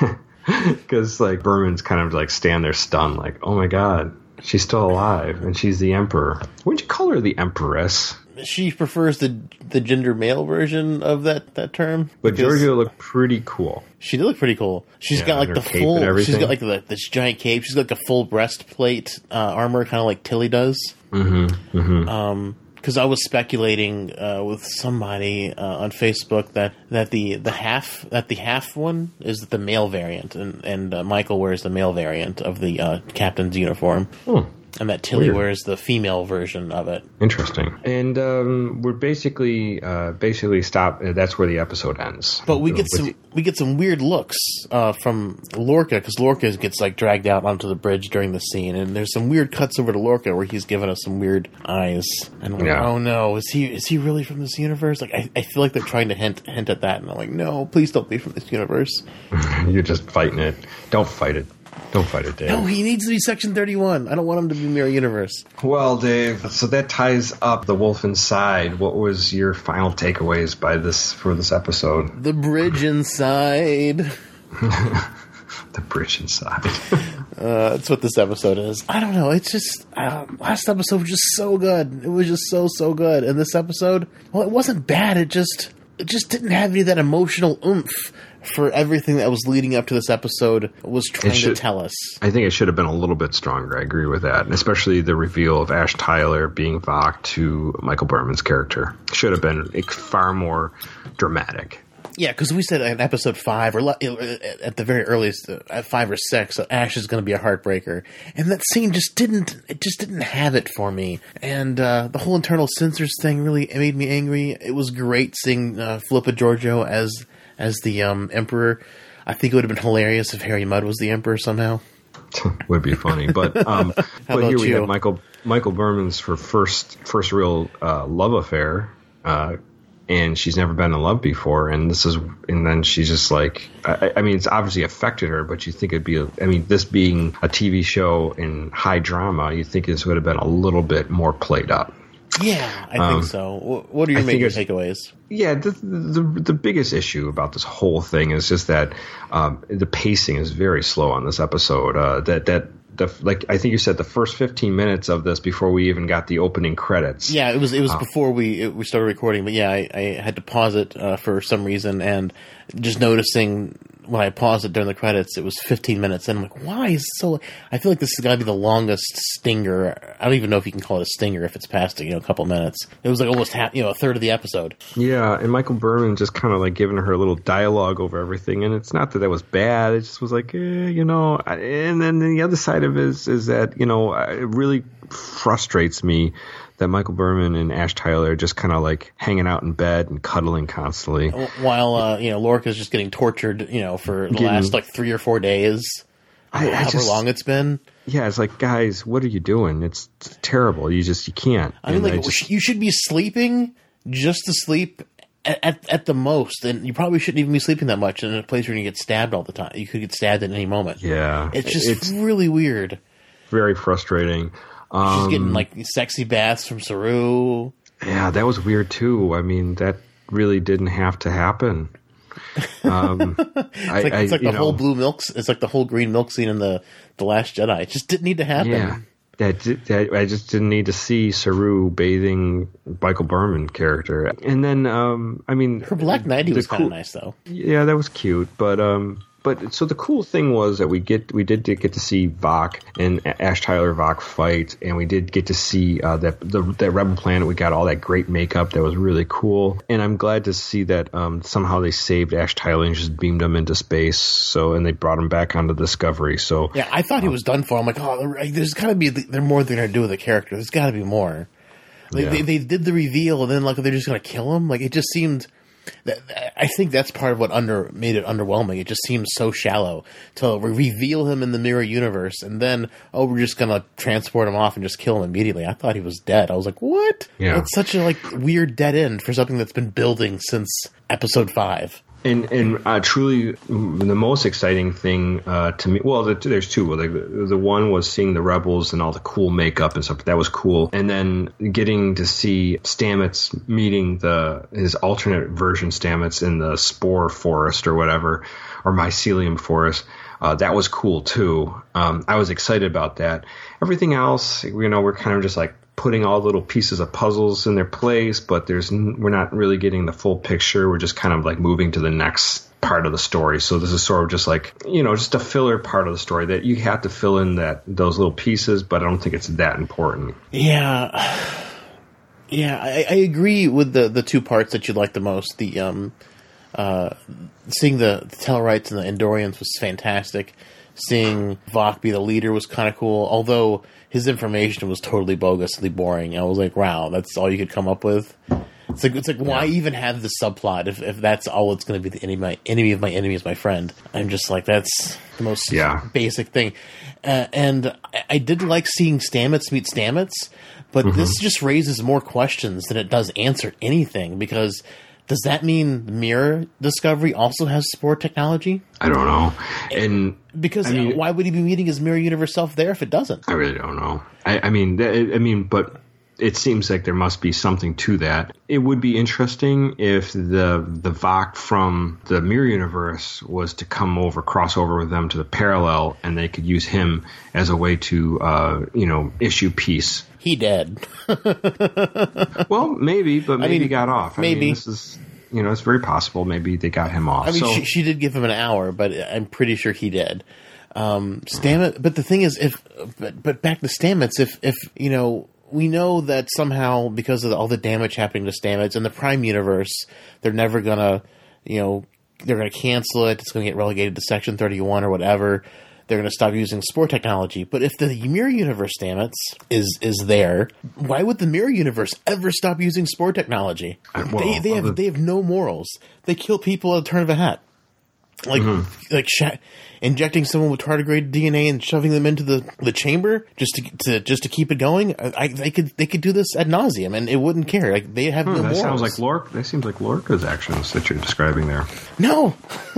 Because like Berman's kind of like stand there stunned, like, oh my God, she's still alive, and she's the Emperor. Would you call her the Empress? She prefers the the gender male version of that, that term. But because Giorgio looked pretty cool. She did look pretty cool. She's Yeah, got like and the her cape full. and She's everything. got like the, this giant cape. She's got like a full breastplate uh, armor, kind of like Tilly does. Mm-hmm. Mm-hmm. Um, because I was speculating uh, with somebody uh, on Facebook that, that the, the half that the half one is the male variant, and and uh, Michael wears the male variant of the uh, captain's uniform, Hmm. and that Tilly Weird. wears the female version of it. Interesting. And um, we're basically uh, basically stop. Uh, that's where the episode ends. But we Uh, get with some the- we get some weird looks uh, from Lorca, because Lorca gets like dragged out onto the bridge during the scene, and there's some weird cuts over to Lorca where he's giving us some weird eyes, and I'm like, Yeah. oh no, is he is he really from this universe? Like I, I feel like they're trying to hint hint at that, and I'm like, no, please don't be from this universe. You're just fighting it. Don't fight it. Don't fight it, Dave. No, he needs to be Section thirty-one. I don't want him to be Mirror Universe. Well, Dave, so that ties up The Wolf Inside. What was your final takeaways by this for this episode? The bridge inside. The bridge inside. Uh, that's what this episode is. I don't know. It's just uh, last episode was just so good. It was just so so good. And this episode, well, it wasn't bad. It just it just didn't have any of that emotional oomph for everything that was leading up to this episode was trying should- to tell us. I think it should have been a little bit stronger. I agree with that. And especially the reveal of Ash Tyler being Vok to Michael Berman's character. Should have been like, far more dramatic. Yeah, because we said in episode five, or le- at the very earliest, uh, at five or six, uh, Ash is going to be a heartbreaker, and that scene just didn't. It just didn't have it for me. And uh, the whole internal censors thing really made me angry. It was great seeing uh, Philippa Giorgio as as the um, Emperor. I think it would have been hilarious if Harry Mudd was the Emperor somehow. Would be funny, but um, How but here about we you? have Michael Michael Berman's for first first real uh, love affair. Uh, And she's never been in love before, and this is, and then she's just like, I, I mean, it's obviously affected her, but you think it'd be, a, I mean, this being a T V show in high drama, you think this would have been a little bit more played up. Yeah, I Um, think so. Wh- What are your I think major it's- takeaways? Yeah, the, the the biggest issue about this whole thing is just that um, the pacing is very slow on this episode. Uh, that that the like I think you said the first fifteen minutes of this before we even got the opening credits. Yeah, it was it was Uh, before we it, we started recording, but yeah, I, I had to pause it uh, for some reason, and just noticing when I paused it during the credits, it was fifteen minutes, and I'm like, why is it so? I feel like this has got to be the longest stinger. I don't even know if you can call it a stinger if it's past you know a couple minutes. It was like almost half, you know, a third of the episode. Yeah, and Michael Berman just kind of like giving her a little dialogue over everything, and it's not that that was bad. It just was like, eh, you know. I- And then the other side of it is, is that you know it really frustrates me that Michael Berman and Ash Tyler are just kind of like hanging out in bed and cuddling constantly. While uh, you know Lorca's just getting tortured, you know, for the Getting- last like three or four days, I, I however just, long it's been. yeah, it's like, guys, what are you doing? It's, it's terrible. You just you can't. I mean, And like just- you should be sleeping just to sleep at, at at the most, and you probably shouldn't even be sleeping that much in a place where you get stabbed all the time. You could get stabbed at any moment. yeah, It's just it's really weird. very frustrating. She's Um, getting like sexy baths from Saru. Yeah, that was weird too. I mean, that really didn't have to happen. Um, I, It's like, I, it's like you the whole know, blue milk. It's like the whole green milk scene in the the Last Jedi. It just didn't need to happen. yeah. That, that I just didn't need to see Saru bathing Michael Berman character, and then um, I mean, Her Black Knighty the was kind of cool- nice though. Yeah, that was cute, but um, but so the cool thing was that we get we did get to see Vok and Ash Tyler Vok fight, and we did get to see uh, that the that Rebel planet. We got all that great makeup that was really cool, and I'm glad to see that um, somehow they saved Ash Tyler and just beamed him into space. So and they brought him back onto Discovery. So Yeah, I thought he was done for. I'm like, oh, like, there's got to be there's more they're gonna do with the character. There's got to be more. Like, Yeah. they they did the reveal, and then like they're just gonna kill him. Like it just seemed. That, I think that's part of what under made it underwhelming. It just seems so shallow to reveal him in the mirror universe, and then oh, we're just gonna transport him off and just kill him immediately. I thought he was dead. I was like, what? Yeah. It's such a like weird dead end for something that's been building since episode five. And and uh, truly, the most exciting thing uh, to me, well, the, there's two. Well, the, the one was seeing the rebels and all the cool makeup and stuff. That was cool. And then getting to see Stamets meeting the his alternate version Stamets in the Spore Forest or whatever, or Mycelium Forest. Uh, that was cool too. Um, I was excited about that. Everything else, you know, we're kind of just like putting all little pieces of puzzles in their place, but there's n- we're not really getting the full picture. We're just kind of like moving to the next part of the story. So this is sort of just like, you know, just a filler part of the story that you have to fill in that those little pieces, but I don't think it's that important. Yeah, yeah, I, I agree with the the two parts that you like the most. The um, uh, seeing the, the Tellarites and the Andorians was fantastic. Seeing Vok be the leader was kind of cool, although his information was totally bogusly boring. I was like, wow, that's all you could come up with. It's like it's like why even have the subplot if, if that's all it's going to be? The enemy, my enemy of my enemy is my friend. I'm just like that's the most Yeah. basic thing. Uh, and I, I did like seeing Stamets meet Stamets, but Mm-hmm. this just raises more questions than it does answer anything. Because does that mean Mirror Discovery also has spore technology? I don't know. And Because I mean- why would he be meeting his Mirror Universe self there if it doesn't? I really don't know. I, I mean, th- I mean, but it seems like there must be something to that. It would be interesting if the the Vok from the Mirror Universe was to come over, cross over with them to the Parallel, and they could use him as a way to, uh, you know, issue peace. He dead. Well, maybe, but maybe mean, he got off. I maybe. mean, this is, you know, it's very possible. Maybe they got him off. I mean, so, she, she did give him an hour, but I'm pretty sure he did. Um, Stamets, but the thing is, if but, but back to Stamets, if if you know, we know that somehow because of all the damage happening to Stamets in the Prime universe, they're never gonna you know, they're going to cancel it. It's going to get relegated to Section thirty-one or whatever. They're going to stop using spore technology. But if the Mirror Universe, damn it, is is there, why would the Mirror Universe ever stop using spore technology? Well, they they have they have no morals. They kill people at a turn of a hat. Like mm-hmm. like sh- injecting someone with tardigrade D N A and shoving them into the, the chamber just to, to just to keep it going. I, they could they could do this ad nauseum and it wouldn't care. Like they have hmm, no morals. That sounds like Lorca. That seems like Lorca's actions that you're describing there. No.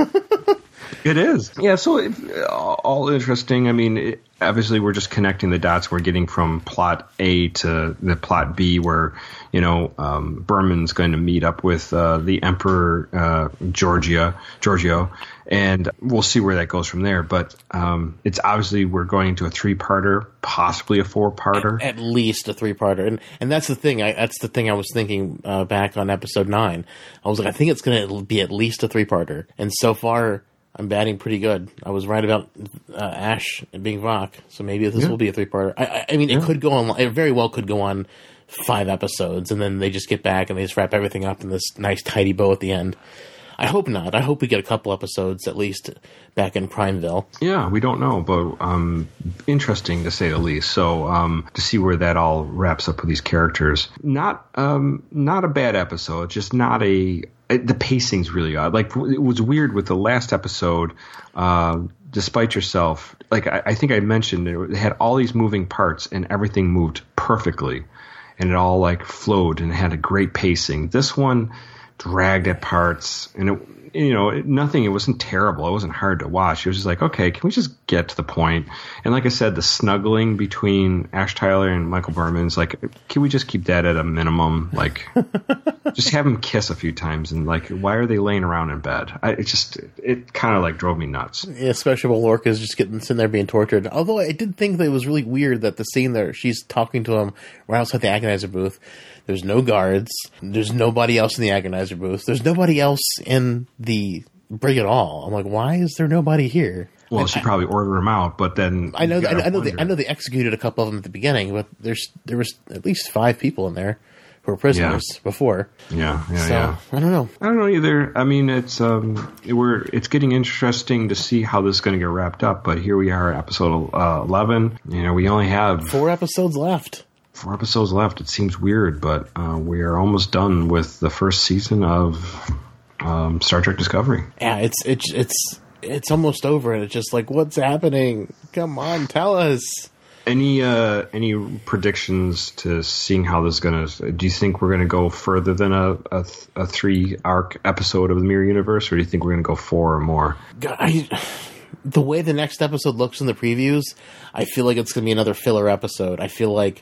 It is. Yeah, so it, all interesting. I mean, it, obviously we're just connecting the dots. We're getting from plot A to the plot B where, you know, um, Berman's going to meet up with uh, the Emperor uh, Georgia, Giorgio, and we'll see where that goes from there. But um, it's obviously we're going into a three-parter, possibly a four-parter. At, at least a three-parter. And and that's the thing. I, that's the thing I was thinking uh, back on episode nine. I was like, I think it's going to be at least a three-parter. And so far, I'm batting pretty good. I was right about uh, Ash being Vok, so maybe this yeah. will be a three-parter. I, I, I mean, yeah. it could go on. It very well could go on five episodes, and then they just get back and they just wrap everything up in this nice, tidy bow at the end. I hope not. I hope we get a couple episodes at least back in Primeville. Yeah, we don't know, but um, interesting to say the least. So um, to see where that all wraps up with these characters, not um, not a bad episode, just not a. The pacing's really odd. Like it was weird with the last episode. Uh, Despite Yourself, like I, I think I mentioned, it had all these moving parts and everything moved perfectly, and it all like flowed and had a great pacing. This one dragged at parts, and it, you know, it, nothing. It wasn't terrible. It wasn't hard to watch. It was just like, okay, can we just get to the point? And like I said, the snuggling between Ash Tyler and Michael Berman's like, can we just keep that at a minimum? Like, just have them kiss a few times, and like, why are they laying around in bed? I, it just, it, it kind of like drove me nuts. Yeah, especially when Lorca's just getting sitting there being tortured. Although I did think that it was really weird that the scene there, she's talking to him right outside the Agonizer booth. There's no guards. There's nobody else in the Agonizer booth. There's nobody else in the brig at all. I'm like, why is there nobody here? Well, I, she probably ordered them out, but then I know, I, I know, they, I know they executed a couple of them at the beginning, but there's there was at least five people in there who were prisoners yeah. before. Yeah, yeah, so, yeah. I don't know. I don't know either. I mean, it's um, we're it's getting interesting to see how this is going to get wrapped up. But here we are, episode uh, eleven. You know, we only have four episodes left. Four episodes left. It seems weird, but uh, we are almost done with the first season of um, Star Trek Discovery. Yeah, it's it's it's it's almost over, and it's just like, what's happening? Come on, tell us. Any uh, any predictions to seeing how this is going to? Do you think we're going to go further than a, a, a three arc episode of the Mirror Universe, or do you think we're going to go four or more? God, I, the way the next episode looks in the previews, I feel like it's going to be another filler episode. I feel like.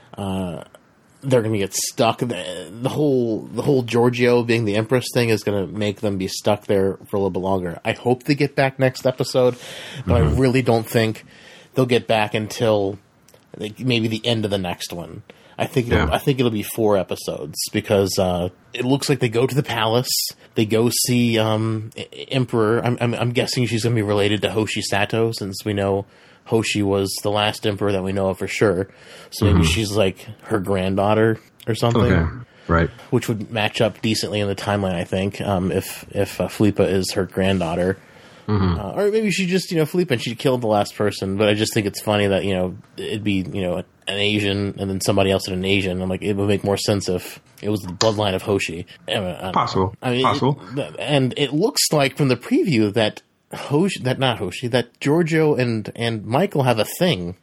Uh, they're going to get stuck. The, the whole the whole Giorgio being the Empress thing is going to make them be stuck there for a little bit longer. I hope they get back next episode, but mm-hmm. I really don't think they'll get back until like, maybe the end of the next one. I think it'll, yeah. I think it'll be four episodes because uh, it looks like they go to the palace. They go see um, Emperor. I'm, I'm, I'm guessing she's going to be related to Hoshi Sato since we know Hoshi was the last emperor that we know of for sure. So maybe mm-hmm. she's like her granddaughter or something. Okay. Right. Which would match up decently in the timeline, I think, um, if if uh, Philippa is her granddaughter. Mm-hmm. Uh, or maybe she just, you know, Philippa and she killed the last person. But I just think it's funny that, you know, it'd be, you know, an Asian and then somebody else in an Asian. I'm like, it would make more sense if it was the bloodline of Hoshi. I Possible. I mean, Possible. It, and it looks like from the preview that Hoshi, that not Hoshi, that Giorgio and, and Michael have a thing.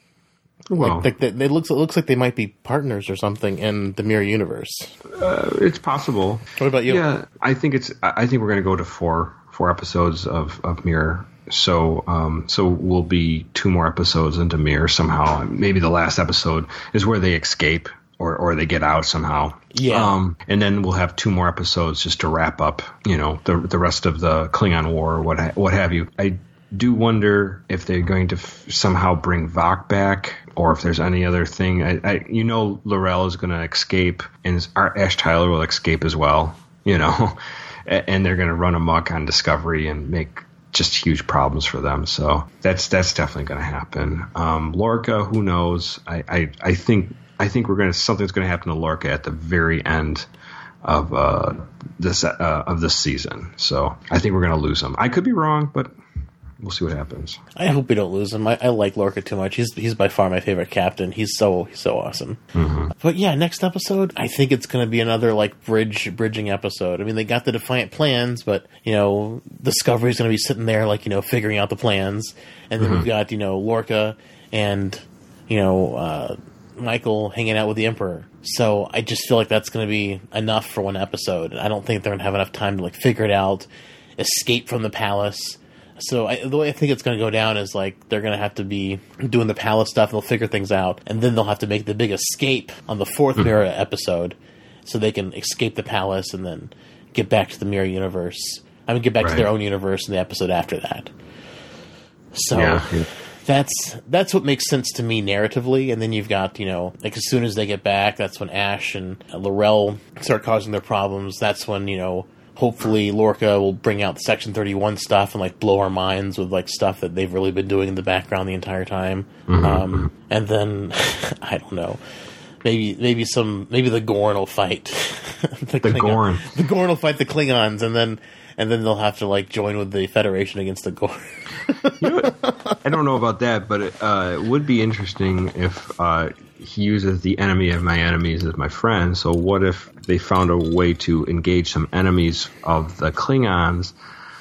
Well, like, like it looks it looks like they might be partners or something in the Mirror Universe. Uh, it's possible. What about you? Yeah, I think it's. I think we're going to go to four four episodes of, of Mirror. So um, so we'll be two more episodes into Mirror somehow. Maybe the last episode is where they escape or or they get out somehow. Yeah. Um, and then we'll have two more episodes just to wrap up. You know, the the rest of the Klingon War or what ha- what have you. I do wonder if they're going to f- somehow bring Vok back, or if there's any other thing. I, I you know, L'Rell is going to escape, and our Ash Tyler will escape as well. You know, and they're going to run amok on Discovery and make just huge problems for them. So that's that's definitely going to happen. Um, Lorca, who knows? I, I, I think I think we're going to something's going to happen to Lorca at the very end of uh, this uh, of this season. So I think we're going to lose him. I could be wrong, but we'll see what happens. I hope we don't lose him. I, I like Lorca too much. He's he's by far my favorite captain. He's so he's so awesome. Mm-hmm. But yeah, next episode, I think it's going to be another like bridge bridging episode. I mean, they got the Defiant plans, but you know, Discovery's going to be sitting there like you know figuring out the plans, and then mm-hmm. we've got you know Lorca and you know uh, Michael hanging out with the Emperor. So I just feel like that's going to be enough for one episode. I don't think they're going to have enough time to like figure it out, escape from the palace. So I, the way I think it's going to go down is like they're going to have to be doing the palace stuff and they'll figure things out. And then they'll have to make the big escape on the fourth mm-hmm. Mirror episode so they can escape the palace and then get back to the Mirror universe. I mean, get back right. to their own universe in the episode after that. So yeah, yeah. that's that's what makes sense to me narratively. And then you've got, you know, like as soon as they get back, that's when Ash and L'Rell start causing their problems. That's when, you know, hopefully Lorca will bring out the Section thirty-one stuff and like blow our minds with like stuff that they've really been doing in the background the entire time. Mm-hmm. Um, and then I don't know, maybe maybe some maybe the Gorn will fight the, the Gorn. The Gorn will fight the Klingons, and then and then they'll have to like join with the Federation against the Gorn. You know what? I don't know about that, but it, uh, it would be interesting if uh, he uses the enemy of my enemies as my friend. So what if they found a way to engage some enemies of the Klingons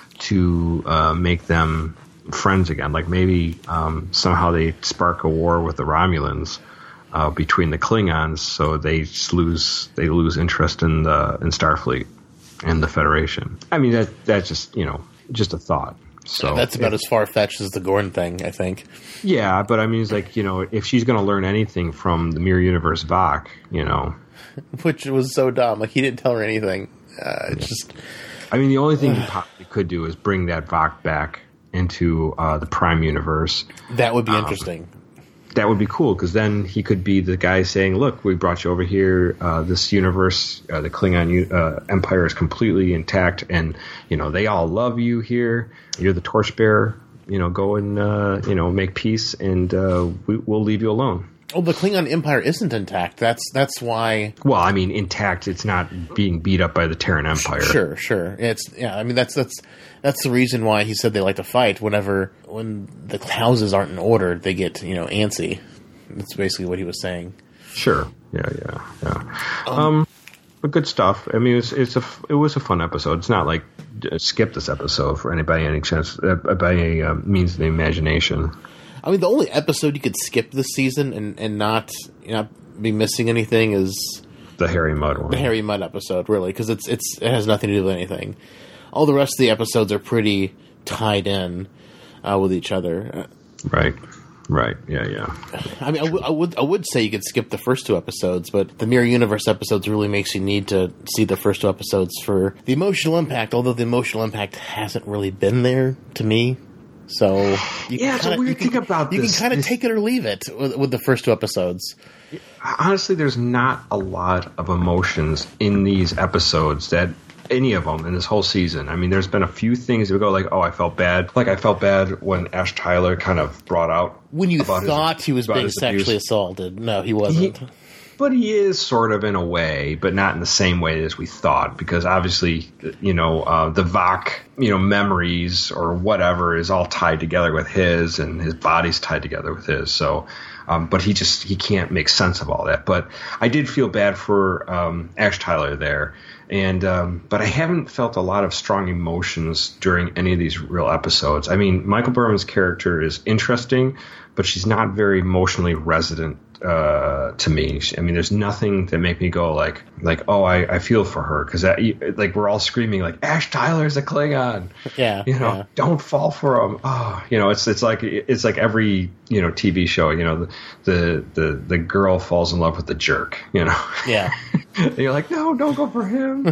to uh, make them friends again? Like maybe um, somehow they spark a war with the Romulans uh, between the Klingons, so they just lose they lose interest in the in Starfleet and the Federation. I mean that that's just you know just a thought. So yeah, that's about it, as far-fetched as the Gorn thing, I think. Yeah, but I mean, it's like, you know, if she's going to learn anything from the Mirror Universe Vok, you know. Which was so dumb. Like, he didn't tell her anything. Uh, it's just... I mean, the only thing you possibly could do is bring that Vok back into uh, the Prime Universe. That would be um, interesting. That would be cool, because then he could be the guy saying, look, we brought you over here. Uh, this universe, uh, the Klingon uh, Empire is completely intact, and, you know, they all love you here. You're the torchbearer. You know, go and, uh, you know, make peace, and uh, we, we'll leave you alone. Oh, the Klingon Empire isn't intact. That's that's why... Well, I mean, intact. It's not being beat up by the Terran Empire. Sure, sure. It's yeah. I mean, that's that's that's the reason why he said they like to fight. Whenever when the houses aren't in order, they get you know antsy. That's basically what he was saying. Sure. Yeah. Yeah. Yeah. Um, um but good stuff. I mean, it's it's a it was a fun episode. It's not like uh, skip this episode for anybody any chance uh, by any uh, means of the imagination. I mean, the only episode you could skip this season and, and not you know, be missing anything is the Harry Mudd one. The Harry Mudd episode, really, because it's it's it has nothing to do with anything. All the rest of the episodes are pretty tied in uh, with each other. Right, right, yeah, yeah. I mean, I, w- I would I would say you could skip the first two episodes, but the Mirror Universe episodes really makes you need to see the first two episodes for the emotional impact. Although the emotional impact hasn't really been there to me. So you yeah, it's a weird thing about you this. You can kind of take it or leave it with, with the first two episodes. Honestly, there's not a lot of emotions in these episodes that any of them in this whole season. I mean, there's been a few things that we go like, oh, I felt bad. Like I felt bad when Ash Tyler kind of brought out when you thought his, he was being sexually abuse. assaulted. No, he wasn't. He, But he is sort of in a way, but not in the same way as we thought, because obviously, you know, uh, the Vok, you know, memories or whatever is all tied together with his, and his body's tied together with his. So, um, but he just he can't make sense of all that. But I did feel bad for um, Ash Tyler there, and um, but I haven't felt a lot of strong emotions during any of these real episodes. I mean, Michael Berman's character is interesting, but she's not very emotionally resident. Uh, to me, I mean, there's nothing that make me go like, like, oh, I, I feel for her, because like we're all screaming like Ash Tyler's a Klingon, yeah, you know, yeah. Don't fall for him. Oh, you know, it's it's like it's like every you know T V show, you know, the the the, the girl falls in love with the jerk, you know, yeah, and you're like, no, don't go for him.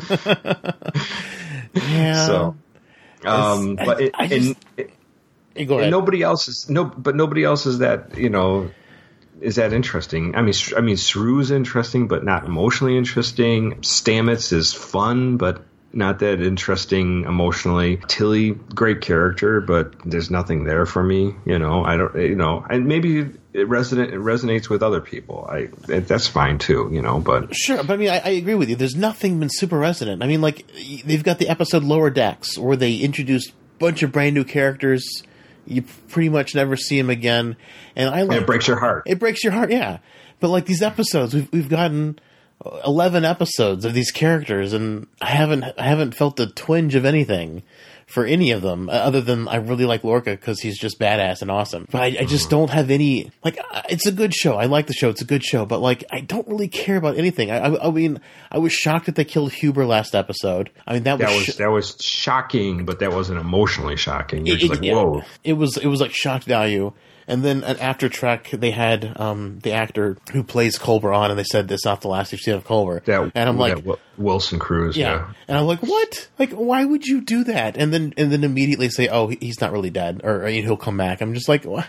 Yeah. So, um, I, but it, I just, and, and, go ahead. And nobody else is no, but nobody else is that you know. Is that interesting? I mean, I mean, Saru's interesting, but not emotionally interesting. Stamets is fun, but not that interesting emotionally. Tilly, great character, but there's nothing there for me. You know, I don't. You know, and maybe it resonate it resonates with other people. I it, that's fine too, you know. But sure, but I mean, I, I agree with you. There's nothing been super resonant. I mean, like they've got the episode Lower Decks where they introduced a bunch of brand new characters. You pretty much never see them again, and I like it breaks your heart. It breaks your heart, yeah. But like these episodes, we've we've gotten eleven episodes of these characters, and I haven't I haven't felt a twinge of anything for any of them, other than I really like Lorca because he's just badass and awesome. But I, I just don't have any, like, it's a good show. I like the show. It's a good show. But, like, I don't really care about anything. I, I, I mean, I was shocked that they killed Huber last episode. I mean, that, that was... was sh- that was shocking, but that wasn't emotionally shocking. You're it, just like, it, whoa. It was, it was like shock value. And then after Trek, they had um, the actor who plays Culber on, and they said it's not the last you've seen of Culber. That, and I'm like, that Wilson Cruz, yeah. yeah. And I'm like, what? Like, why would you do that? And then and then immediately say, oh, he's not really dead, or, or he'll come back. I'm just like, what?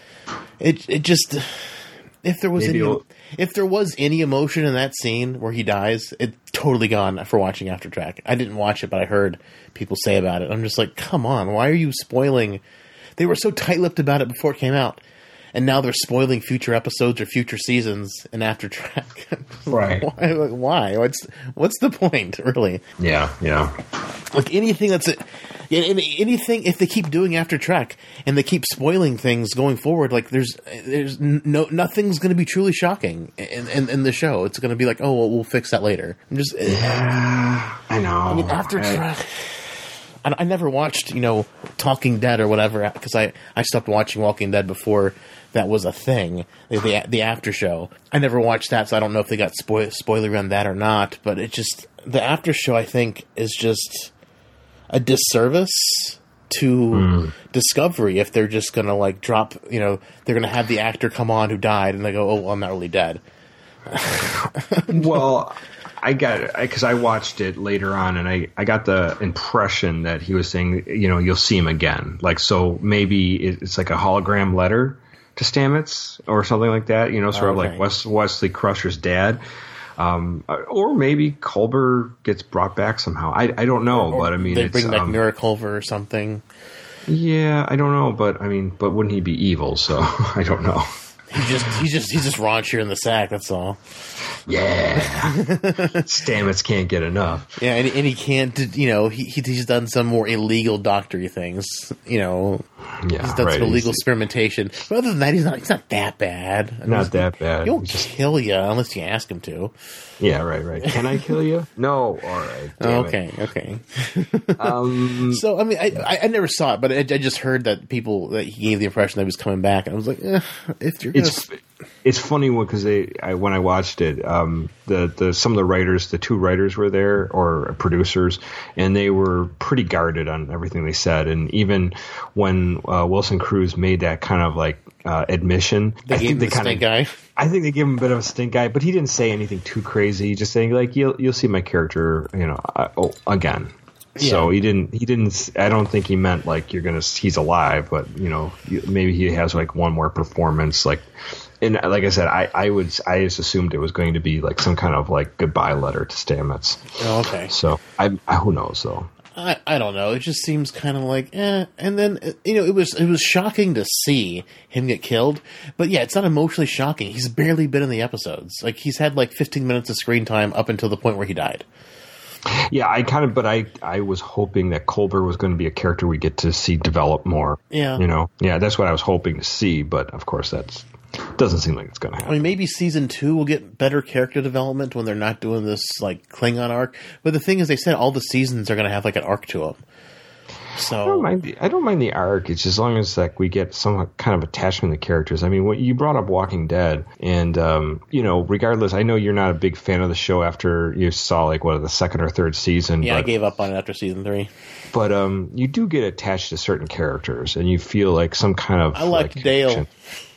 It it just if there was Maybe any it'll... if there was any emotion in that scene where he dies, it's totally gone for watching After Trek. I didn't watch it, but I heard people say about it. I'm just like, come on, why are you spoiling? They were so tight-lipped about it before it came out, and now they're spoiling future episodes or future seasons in After Trek. Right. why, why? What's what's the point, really? Yeah, yeah. Like, anything that's... A, anything, if they keep doing After Trek, and they keep spoiling things going forward, like, there's there's no nothing's going to be truly shocking in, in, in the show. It's going to be like, oh, well, we'll fix that later. I'm just... Yeah, I know. I mean, After I, Trek... I, I never watched, you know, Talking Dead or whatever, because I, I stopped watching Walking Dead before that was a thing, the, the the after show. I never watched that, so I don't know if they got spoil, spoilery on that or not, but it just, the after show, I think, is just a disservice to mm. Discovery if they're just going to, like, drop, you know, they're going to have the actor come on who died, and they go, oh, well, I'm not really dead. Well... I got it because I watched it later on, and I, I got the impression that he was saying, you know, you'll see him again. Like, so maybe it's like a hologram letter to Stamets or something like that, you know, sort okay. of like Wes, Wesley Crusher's dad. Um, or maybe Culber gets brought back somehow. I, I don't know, or, but I mean, they it's, bring back um, Mira Culver or something. Yeah, I don't know, but I mean, but wouldn't he be evil? So I don't know. He just he's just he's just raunchier in the sack. That's all. Yeah, Stamets can't get enough. Yeah, and, and he can't. You know, he he's done some more illegal doctory things. You know, yeah, he's done right. some illegal he's, experimentation. But other than that, he's not. He's not that bad. I mean, not that bad. He'll he's kill you unless you ask him to. Yeah, right, right. Can I kill you? No. All right. Damn okay, it. okay. um, so I mean, I, I I never saw it, but I, I just heard that people that he gave the impression that he was coming back, and I was like, eh, if you're gonna. It's, it's funny because they I, when I watched it, um, the the some of the writers, the two writers were there or producers, and they were pretty guarded on everything they said. And even when uh, Wilson Cruz made that kind of like uh, admission, they I gave think they the kind of guy. I think they gave him a bit of a stink eye, but he didn't say anything too crazy. Just saying like you'll you'll see my character, you know, uh, oh, again. Yeah. So he didn't. He didn't. I don't think he meant like you're gonna. He's alive, but you know, maybe he has like one more performance. Like, and like I said, I I would. I just assumed it was going to be like some kind of like goodbye letter to Stamets. Oh, okay. So I, I who knows though. I, I don't know. It just seems kind of like eh. And then you know, it was it was shocking to see him get killed. But yeah, it's not emotionally shocking. He's barely been in the episodes. Like he's had like fifteen minutes of screen time up until the point where he died. Yeah, I kind of, but I, I was hoping that Culber was going to be a character we get to see develop more. Yeah. You know? Yeah, that's what I was hoping to see, but of course that's doesn't seem like it's going to happen. I mean, maybe season two will get better character development when they're not doing this, like, Klingon arc. But the thing is, they said all the seasons are going to have, like, an arc to them. So I don't mind the, I don't mind the arc. It's as long as like we get some kind of attachment to characters. I mean, what you brought up Walking Dead, and um, you know, regardless, I know you're not a big fan of the show after you saw like what the second or third season. Yeah, but, I gave up on it after season three. But um, you do get attached to certain characters, and you feel like some kind of I liked like, Dale. connection.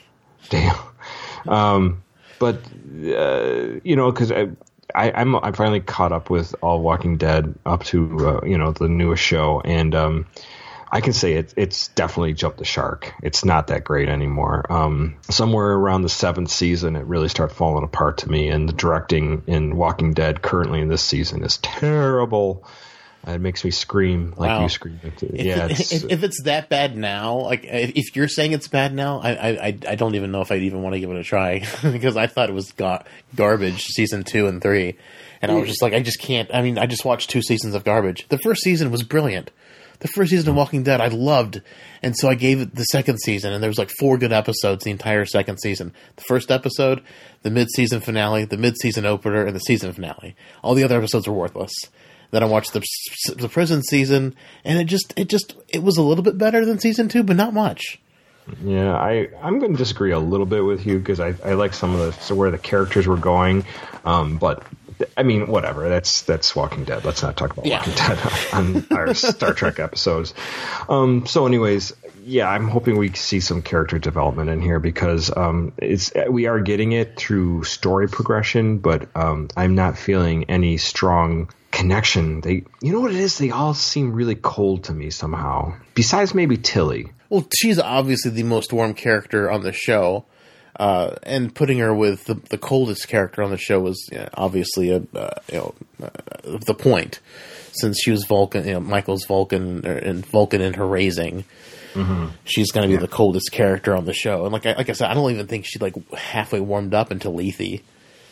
Dale, um, but uh, you know, because I. I, I'm I finally caught up with all Walking Dead up to uh, you know the newest show, and um, I can say it, it's definitely jumped the shark. It's not that great anymore. Um, somewhere around the seventh season, it really started falling apart to me, and the directing in Walking Dead currently in this season is terrible. It makes me scream like Wow. you scream. If, Yeah, it's, if, if it's that bad now, like if you're saying it's bad now, I I, I don't even know if I'd even want to give it a try because I thought it was gar- garbage season two and three, and I was just like, I just can't. I mean, I just watched two seasons of garbage. The first season was brilliant. The first season of Walking Dead I loved, and so I gave it the second season, and there was like four good episodes the entire second season. The first episode, the mid-season finale, the mid-season opener, and the season finale. All the other episodes were worthless. Then I watched the the prison season, and it just it just it was a little bit better than season two, but not much. Yeah, I I'm going to disagree a little bit with you because I, I like some of the so where the characters were going, um, but I mean whatever. That's that's Walking Dead. Let's not talk about Yeah. Walking Dead on our Star Trek episodes. Um, so, anyways, yeah, I'm hoping we see some character development in here because um, it's we are getting it through story progression, but um, I'm not feeling any strong connection. They, you know what it is? They all seem really cold to me somehow. Besides maybe Tilly. Well, she's obviously the most warm character on the show, uh, and putting her with the, the coldest character on the show was you know, obviously a uh, you know uh, the point, since she was Vulcan, you know, Michael's Vulcan and Vulcan in her raising. Mm-hmm. She's going to be yeah. the coldest character on the show, and like I, like I said, I don't even think she like halfway warmed up until Lethe.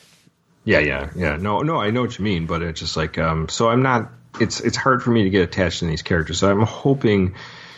Yeah, yeah, yeah. No, no, I know what you mean, but it's just like, um, so I'm not. It's it's hard for me to get attached to these characters. So I'm hoping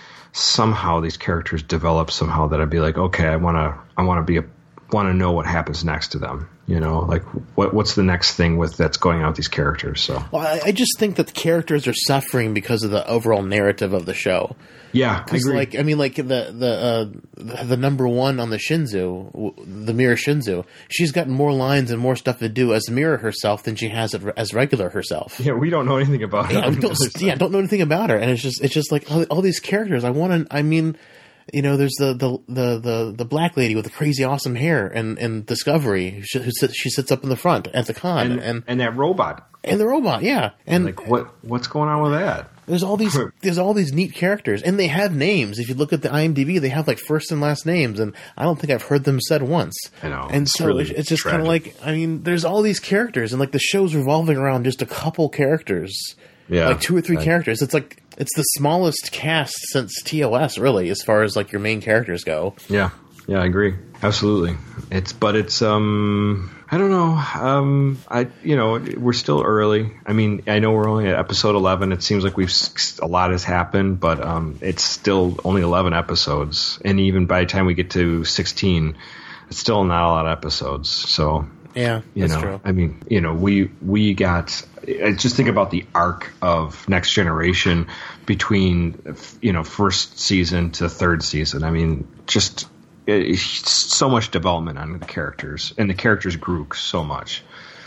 somehow these characters develop somehow that I'd be like, okay, I want to, I want to be a, want to know what happens next to them. You know, like what what's the next thing with that's going on with these characters. So, well, I, I just think that the characters are suffering because of the overall narrative of the show. Yeah, I agree. Like, I mean, like the the uh, the, the number one on the Shinzu, the Mirror Shinzu, she's got more lines and more stuff to do as Mirror herself than she has as regular herself. Yeah, we don't know anything about her. Yeah, don't, yeah, don't know anything about her, and it's just it's just like all, all these characters. I want to. I mean, you know, there's the, the the the the black lady with the crazy awesome hair and and Discovery who, who sits, she sits up in the front at the con, and and and that robot and the robot, yeah, and like what what's going on with that? There's all these there's all these neat characters, and they have names. If you look at the I M D B, they have like first and last names, and I don't think I've heard them said once. I know, and it's so really it's just kind of like, I mean, there's all these characters, and like the show's revolving around just a couple characters, yeah, like two or three right. characters. It's like it's the smallest cast since T O S, really, as far as like your main characters go. Yeah, yeah, I agree, absolutely. It's but it's um. I don't know. Um, I you know we're still early. I mean, I know we're only at episode eleven. It seems like we've a lot has happened, but um, it's still only eleven episodes. And even by the time we get to sixteen, it's still not a lot of episodes. So yeah, you that's know, true. I mean, you know, we we got. I just think about the arc of Next Generation between you know first season to third season. I mean, just. It's so much development on the characters, and the characters grew so much.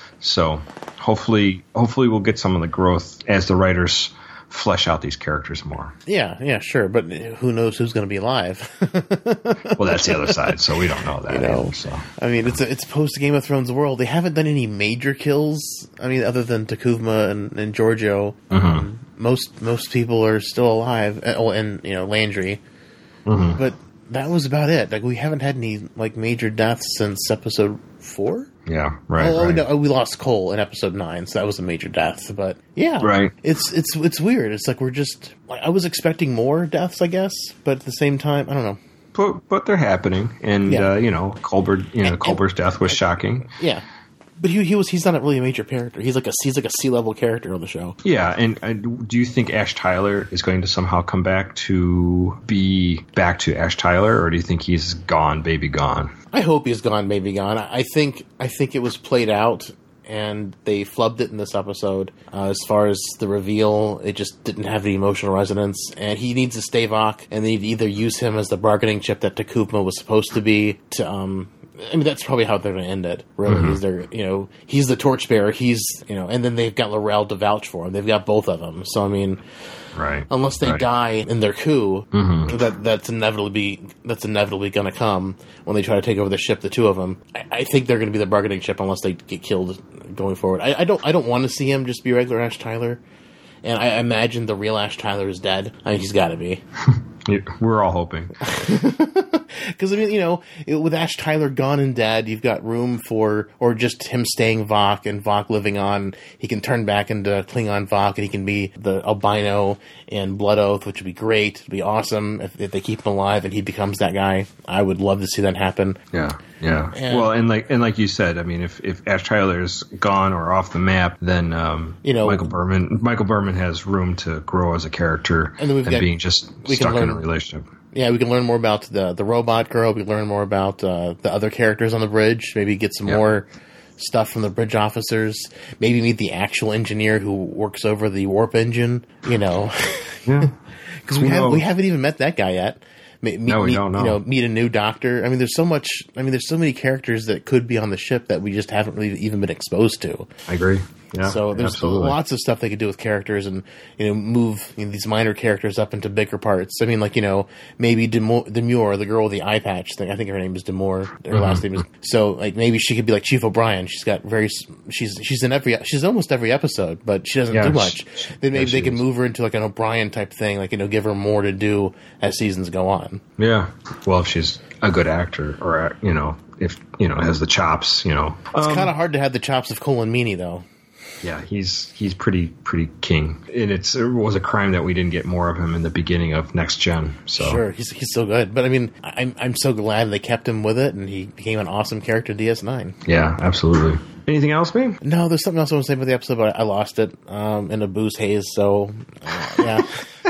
So hopefully, hopefully we'll get some of the growth as the writers flesh out these characters more. Yeah, yeah, sure, but who knows who's going to be alive? Well, that's the other side, so we don't know that. You know, either, so. I mean, it's a, it's post Game of Thrones world. They haven't done any major kills. I mean, other than Takuvma and, and Giorgio, Mm-hmm. um, most most people are still alive. Oh, and you know Landry, Mm-hmm. but. That was about it. Like we haven't had any like major deaths since episode four. Yeah, right. Oh, right. no, we lost Cole in episode nine, so that was a major death. But yeah, Right. It's it's it's weird. It's like we're just. Like, I was expecting more deaths, I guess, but at the same time, I don't know. But but they're happening, and Yeah. uh, you know, Colbert. You know, And- Colbert's death was shocking. Yeah, but he he was he's not really a major character. He's like a he's like a C level character on the show. Yeah, and uh, do you think Ash Tyler is going to somehow come back to be back to Ash Tyler, or do you think he's gone, baby gone? I hope he's gone, maybe gone. I I think I think it was played out, and they flubbed it in this episode. Uh, as far as the reveal, it just didn't have the emotional resonance, and he needs a Stavok, and they need to either use him as the bargaining chip that Takuvma was supposed to be to um. I mean, that's probably how they're going to end it. Really, Mm-hmm. is they're you know he's the torchbearer. He's you know, and then they've got Laurel to vouch for him. They've got both of them. So I mean, Right. unless they right. die in their coup, Mm-hmm. that that's inevitably that's inevitably going to come when they try to take over the ship. The two of them, I, I think they're going to be the bargaining chip unless they get killed going forward. I, I don't I don't want to see him just be regular Ash Tyler, and I imagine the real Ash Tyler is dead. I mean, he's got to be. We're all hoping. Because, I mean, you know, it, with Ash Tyler gone and dead, you've got room for, or just him staying Vok and Vok living on. He can turn back into Klingon Vok, and he can be the albino in Blood Oath, which would be great. It'd be awesome if, if they keep him alive and he becomes that guy. I would love to see that happen. Yeah, yeah. And, well, and like and like you said, I mean, if, if Ash Tyler's gone or off the map, then um, you know, Michael Berman Michael Berman has room to grow as a character and, then we've and got, being just stuck learn, in a relationship. Yeah, we can learn more about the the robot girl. We can learn more about uh, the other characters on the bridge. Maybe get some yeah. more stuff from the bridge officers. Maybe meet the actual engineer who works over the warp engine. You know, yeah, because we have we haven't even met that guy yet. Meet, no, we meet, don't know. You know, meet a new doctor. I mean, there's so much. I mean, there's so many characters that could be on the ship that we just haven't really even been exposed to. I agree. Yeah, so there's absolutely. lots of stuff they could do with characters, and you know, move you know, these minor characters up into bigger parts. I mean, like you know, maybe Demure, Demure the girl with the eye patch thing. I think her name is Demure. Her mm-hmm. last name is so. Like maybe she could be like Chief O'Brien. She's got very. She's she's in every. She's almost every episode, but she doesn't yeah, do much. She, then maybe yeah, they can is. move her into like an O'Brien type thing. Like you know, give her more to do as seasons go on. Yeah. Well, if she's a good actor, or you know, if you know has the chops, you know, it's um, kind of hard to have the chops of Colin Meaney though. Yeah, he's he's pretty pretty king, and it's it was a crime that we didn't get more of him in the beginning of Next Gen. So sure, he's he's so good, but I mean, I'm I'm so glad they kept him with it, and he became an awesome character in D S nine. Yeah, absolutely. Anything else, man? No, there's something else I want to say about the episode, but I lost it um, in a booze haze. So uh, yeah.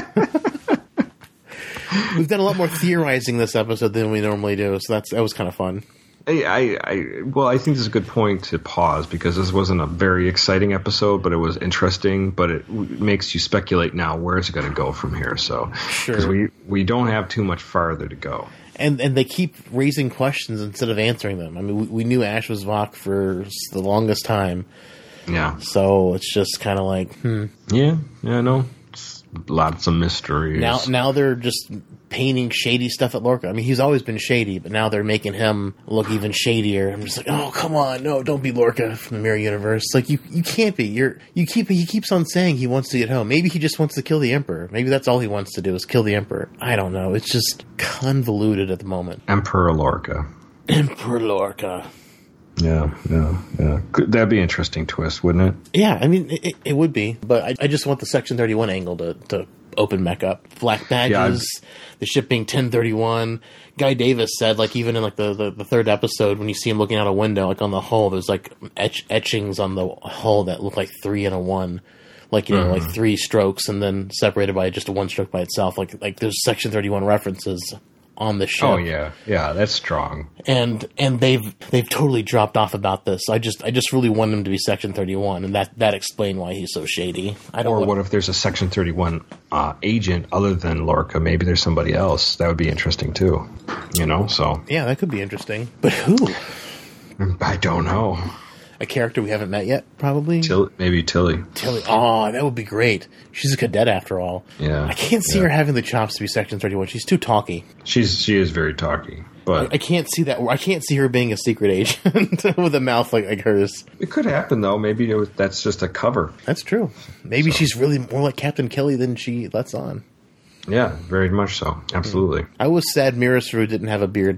We've done a lot more theorizing this episode than we normally do, so that's that was kind of fun. I, I, I well, I think this is a good point to pause because this wasn't a very exciting episode, but it was interesting. But it w- makes you speculate now where is it going to go from here. So because sure. we we don't have too much farther to go, and and they keep raising questions instead of answering them. I mean, we, we knew Ash was Vok for the longest time. Yeah. So it's just kind of like, hmm. Yeah. Yeah. No. Lots of mysteries. Now, now they're just painting shady stuff at Lorca. I mean, he's always been shady, but now they're making him look even shadier. I'm just like, oh, come on, no, don't be Lorca from the Mirror Universe. Like, you, you can't be. You're, you keep. He keeps on saying he wants to get home. Maybe he just wants to kill the Emperor. Maybe that's all he wants to do is kill the Emperor. I don't know. It's just convoluted at the moment. Emperor Lorca. Emperor Lorca. Yeah, yeah, yeah. That'd be an interesting twist, wouldn't it? Yeah, I mean, it, it would be. But I, I just want the Section thirty-one angle to, to open back up. Black badges, yeah, the ship being ten thirty-one. Guy Davis said, like, even in, like, the, the, the third episode, when you see him looking out a window, like, on the hull, there's, like, etch, etchings on the hull that look like three and a one. Like, you know, mm-hmm. like three strokes and then separated by just a one stroke by itself. Like, like there's Section thirty-one references on the ship. Oh yeah, yeah, that's strong. And and they've they've totally dropped off about this. I just I just really want him to be Section thirty-one, and that that explained why he's so shady. I don't. Or want, what if there's a Section thirty-one uh, agent other than Lorca? Maybe there's somebody else. That would be interesting too. You know, so yeah, that could be interesting. But who? I don't know. A character we haven't met yet, probably. Till, maybe Tilly. Tilly. Oh, that would be great. She's a cadet after all. Yeah. I can't see yeah. her having the chops to be Section thirty-one. She's too talky. She's she is very talky, but I, I can't see that. I can't see her being a secret agent with a mouth like, like hers. It could happen though. Maybe it was, that's just a cover. That's true. Maybe so. she's really more like Captain Kelly than she lets on. Yeah, very much so. Absolutely. I was sad Mira Saru didn't have a beard.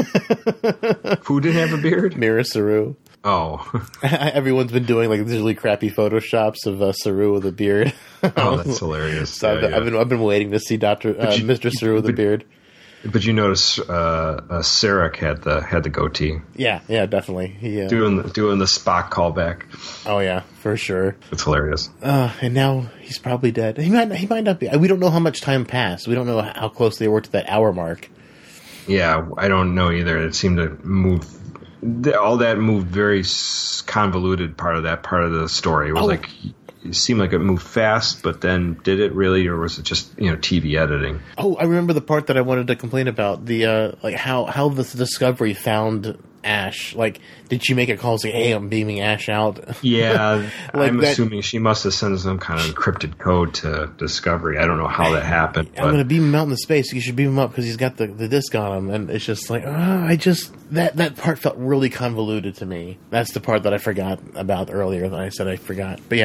Who didn't have a beard? Mira Saru. Oh. Everyone's been doing like these really crappy photoshops of uh, Saru with a beard. Oh, that's hilarious. So yeah, I've, been, yeah. I've been I've been waiting to see Doctor Uh, you, Mister Saru with but, a beard. But you notice uh, uh, Sarek had the had the goatee. Yeah, yeah, definitely. He, uh, doing the, doing the Spock callback. Oh yeah, for sure. It's hilarious. Uh, and now he's probably dead. He might he might not be. We don't know how much time passed. We don't know how close they were to that hour mark. Yeah, I don't know either. It seemed to move. All that moved very convoluted. Part of that part of the story it was oh. like it seemed like it moved fast, but then did it really, or was it just you know T V editing? Oh, I remember the part that I wanted to complain about the uh, like how how the Discovery found Ash. Like, did she make a call saying, "Hey, I'm beaming Ash out"? Yeah, like I'm that, assuming she must have sent some kind of encrypted code to Discovery. I don't know how that happened. I'm going to beam him out into space. You should beam him up because he's got the, the disc on him. And it's just like, oh, I just that that part felt really convoluted to me. That's the part that I forgot about earlier. That I said I forgot. But yeah,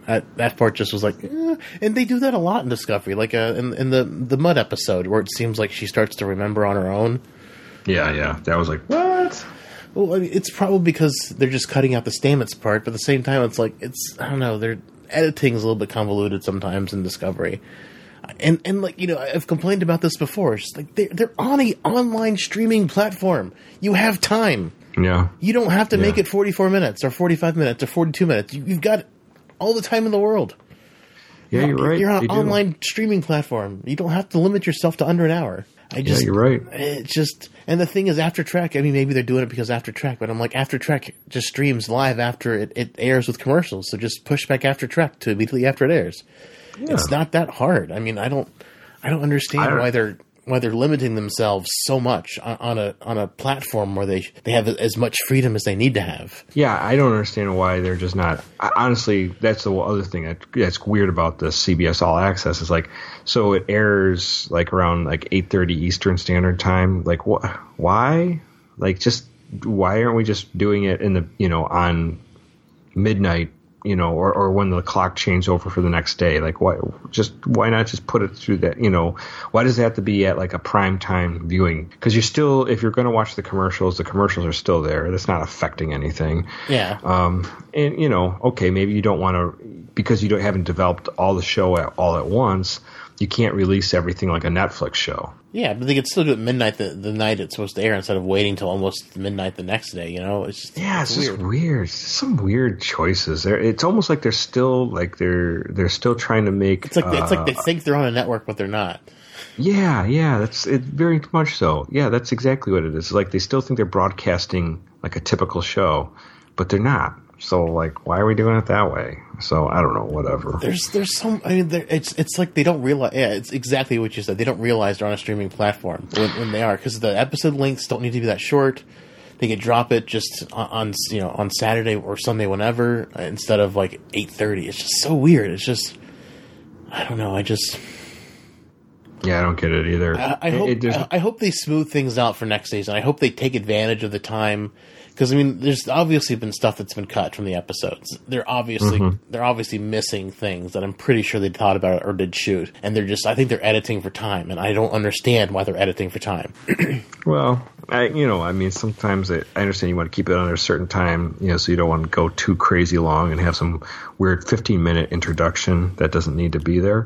That, that part just was like, eh. And they do that a lot in Discovery, like uh, in, in the the Mud episode, where it seems like she starts to remember on her own. Yeah, yeah. That was like, what? Well, I mean, it's probably because they're just cutting out the Stamets part, but at the same time, it's like, it's, I don't know, their editing is a little bit convoluted sometimes in Discovery. And, and like, you know, I've complained about this before. It's just like, they're, they're on a online streaming platform. You have time. Yeah. You don't have to yeah. make it forty-four minutes or forty-five minutes or forty-two minutes. You, you've got all the time in the world. Yeah, you're right. You're on an you online do. streaming platform. You don't have to limit yourself to under an hour. I just, yeah, you're right. It's just, and the thing is, After Trek, I mean, maybe they're doing it because After Trek, but I'm like, After Trek just streams live after it, it airs with commercials. So just push back After Trek to immediately after it airs. Yeah. It's not that hard. I mean, I don't, I don't understand I don't, why they're why they're limiting themselves so much on, on a on a platform where they they have as much freedom as they need to have. Yeah, I don't understand why they're just not. Honestly, that's the other thing that, that's weird about the C B S All Access is like, so it airs like around like eight thirty Eastern Standard Time. Like, what? Why? Like, just why aren't we just doing it in the you know on midnight? You know, or, or when the clock changed over for the next day, like why just why not just put it through that? You know, why does it have to be at like a prime time viewing? Because you're still, if you're going to watch the commercials, the commercials are still there. That's not affecting anything. Yeah. Um, and you know, okay, maybe you don't want to because you don't haven't developed all the show at, all at once. You can't release everything like a Netflix show. Yeah, but they could still do it midnight the, the night it's supposed to air instead of waiting till almost midnight the next day. You know, it's just, yeah, it's, it's just weird. weird. It's just some weird choices. There, it's almost like they're still like they're they're still trying to make. It's like uh, it's like they think they're on a network, but they're not. Yeah, yeah, that's it. Very much so. Yeah, that's exactly what it is. Like they still think they're broadcasting like a typical show, but they're not. So, like, why are we doing it that way? So, I don't know, whatever. There's there's some, I mean, it's it's like they don't realize, yeah, it's exactly what you said. They don't realize they're on a streaming platform when, when they are, because the episode lengths don't need to be that short. They could drop it just on, on you know, on Saturday or Sunday whenever, instead of, like, eight thirty. It's just so weird. It's just, I don't know, I just... Yeah, I don't get it either. I, I hope it, it, I, I hope they smooth things out for next season. I hope they take advantage of the time. Because I mean, there's obviously been stuff that's been cut from the episodes. They're obviously mm-hmm. they're obviously missing things that I'm pretty sure they thought about or did shoot, and they're just I think they're editing for time, and I don't understand why they're editing for time. Well, I you know I mean sometimes I, I understand you want to keep it under a certain time, you know, so you don't want to go too crazy long and have some weird fifteen minute introduction that doesn't need to be there.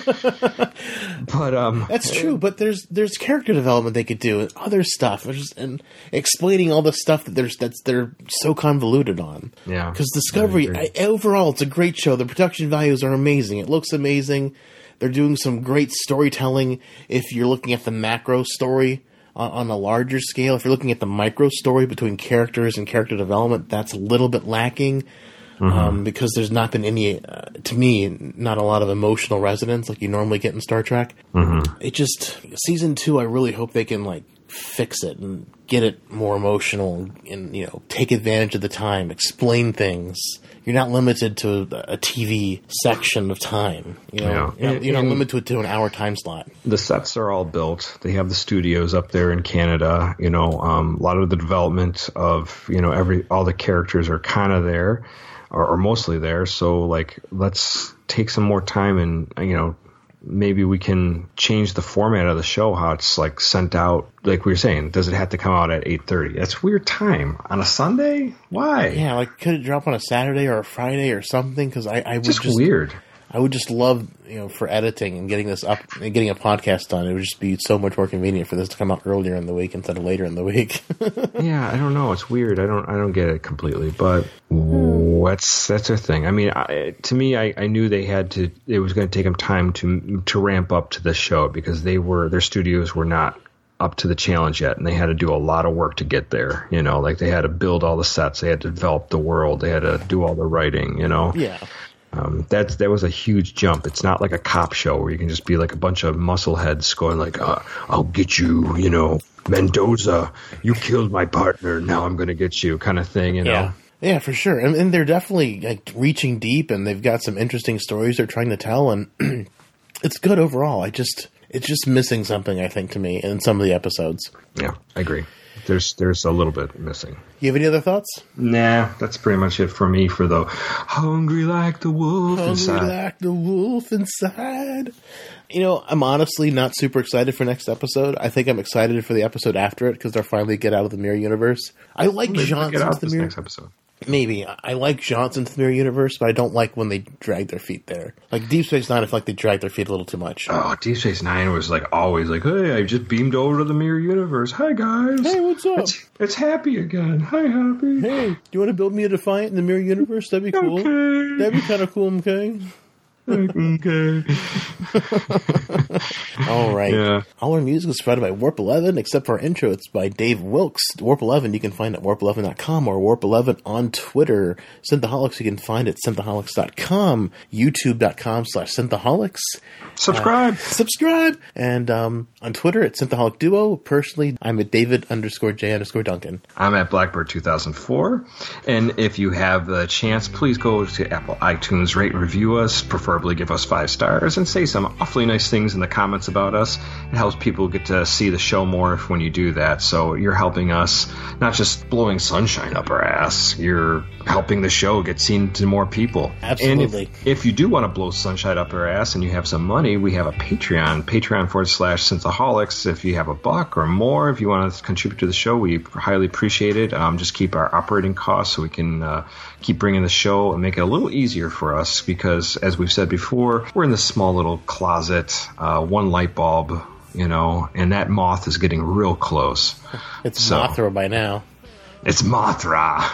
But um, that's true. But there's there's character development they could do and other stuff, just, and explaining all the stuff that there's that's they're so convoluted on. Yeah, because Discovery I, overall, it's a great show. The production values are amazing. It looks amazing. They're doing some great storytelling. If you're looking at the macro story on, on a larger scale, if you're looking at the micro story between characters and character development, that's a little bit lacking. Mm-hmm. Um, because there's not been any, uh, to me, not a lot of emotional resonance like you normally get in Star Trek. Mm-hmm. It just, season two, I really hope they can, like, fix it and get it more emotional and, you know, take advantage of the time, explain things. You're not limited to a T V section of time. You know, yeah. you're, not, you're not limited to an hour time slot. The sets are all built. They have the studios up there in Canada. You know, um, a lot of the development of, you know, every all the characters are kind of there. Or, or mostly there, so like let's take some more time and you know maybe we can change the format of the show, how it's like sent out. Like we were saying, does it have to come out at eight thirty? That's weird time on a Sunday. Why? Yeah, like could it drop on a Saturday or a Friday or something? Because I, I would just, just weird. I would just love, you know, for editing and getting this up and getting a podcast done. It would just be so much more convenient for this to come out earlier in the week instead of later in the week. Yeah, I don't know. It's weird. I don't. I don't get it completely. But what's that's their thing. I mean, I, to me, I, I knew they had to. It was going to take them time to to ramp up to the show because they were their studios were not up to the challenge yet, and they had to do a lot of work to get there. You know, like they had to build all the sets, they had to develop the world, they had to do all the writing. You know, yeah. Um, that's that was a huge jump. It's not like a cop show where you can just be like a bunch of muscle heads going like, uh, "I'll get you," you know, Mendoza, you killed my partner. Now I'm going to get you, kind of thing. You know. Yeah. Yeah, for sure. And, and they're definitely like reaching deep, and they've got some interesting stories they're trying to tell, and it's good overall. I just it's just missing something, I think, to me in some of the episodes. Yeah, I agree. there's there's a little bit missing. You have any other thoughts? Nah, that's pretty much it for me for the hungry like the wolf Hungry inside. like the wolf inside. You know, I'm honestly not super excited for next episode. I think I'm excited for the episode after it because they'll finally get out of the Mirror Universe. I like Maybe Johnson get out to the this Mirror. next episode. Maybe. I like Johnson to the Mirror Universe, but I don't like when they drag their feet there. Like Deep Space Nine, I feel like they drag their feet a little too much. Oh, Deep Space Nine was like always like, hey, I just beamed over to the Mirror Universe. Hi, guys. Hey, what's up? It's, it's Happy again. Hi, Happy. Hey, do you want to build me a Defiant in the Mirror Universe? That'd be cool. Okay. That'd be kind of cool, okay? Okay. All right. Yeah. All our music is provided by Warp eleven, except for our intro. It's by Dave Wilkes. Warp eleven you can find at warp eleven dot com or Warp eleven on Twitter. Synthaholics you can find at synthaholics dot com, youtube dot com slash synthaholics. Subscribe. Uh, subscribe. And um, on Twitter at Synthaholic Duo. Personally, I'm at David underscore J underscore Duncan. I'm at Blackbird two thousand four. And if you have the chance, please go to Apple iTunes, rate and review us, preferably give us five stars, and say some awfully nice things in the comments about us. It helps people get to see the show more when you do that. So you're helping us, not just blowing sunshine up our ass, you're helping the show get seen to more people. Absolutely. And if, if you do want to blow sunshine up our ass and you have some money, we have a Patreon, Patreon forward slash Synthaholics. If you have a buck or more, if you want to contribute to the show, we highly appreciate it. Um, just keep our operating costs so we can uh, keep bringing the show and make it a little easier for us because, as we've said before, we're in this small little closet, uh, one light bulb, you know, and that moth is getting real close. It's So- Mothra by now. It's Mothra.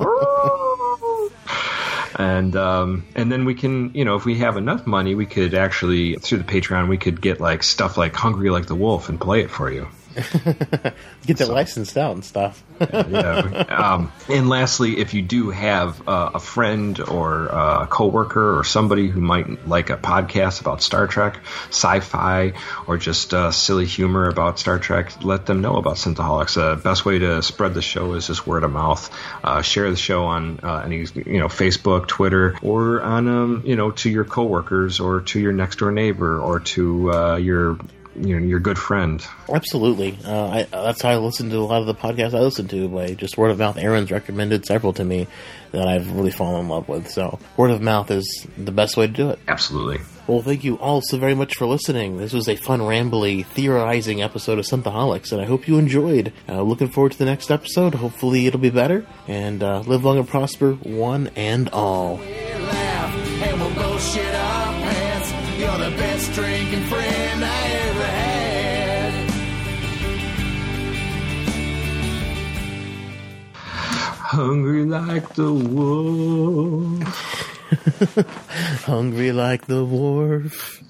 And um, and then we can, you know, if we have enough money, we could actually, through the Patreon, we could get like stuff like Hungry Like the Wolf and play it for you. Get that licensed out and stuff. Yeah. Um, and lastly, if you do have uh, a friend or uh, a coworker or somebody who might like a podcast about Star Trek, sci-fi, or just uh, silly humor about Star Trek, let them know about Synthaholics. The uh, best way to spread the show is just word of mouth. Uh, share the show on uh, any, you know, Facebook, Twitter, or on, um, you know, to your coworkers or to your next door neighbor or to uh, your you know, your good friend. Absolutely. Uh, I, that's how I listen to a lot of the podcasts I listen to, by just word of mouth. Aaron's recommended several to me that I've really fallen in love with. So word of mouth is the best way to do it. Absolutely. Well, thank you all so very much for listening. This was a fun, rambly, theorizing episode of Synthaholics, and I hope you enjoyed. Uh, looking forward to the next episode. Hopefully it'll be better. And uh, live long and prosper, one and all. We'll laugh and we'll bullshit our pants. You're the best drinking friend I ever had. Hungry like the wolf. Hungry like the wolf.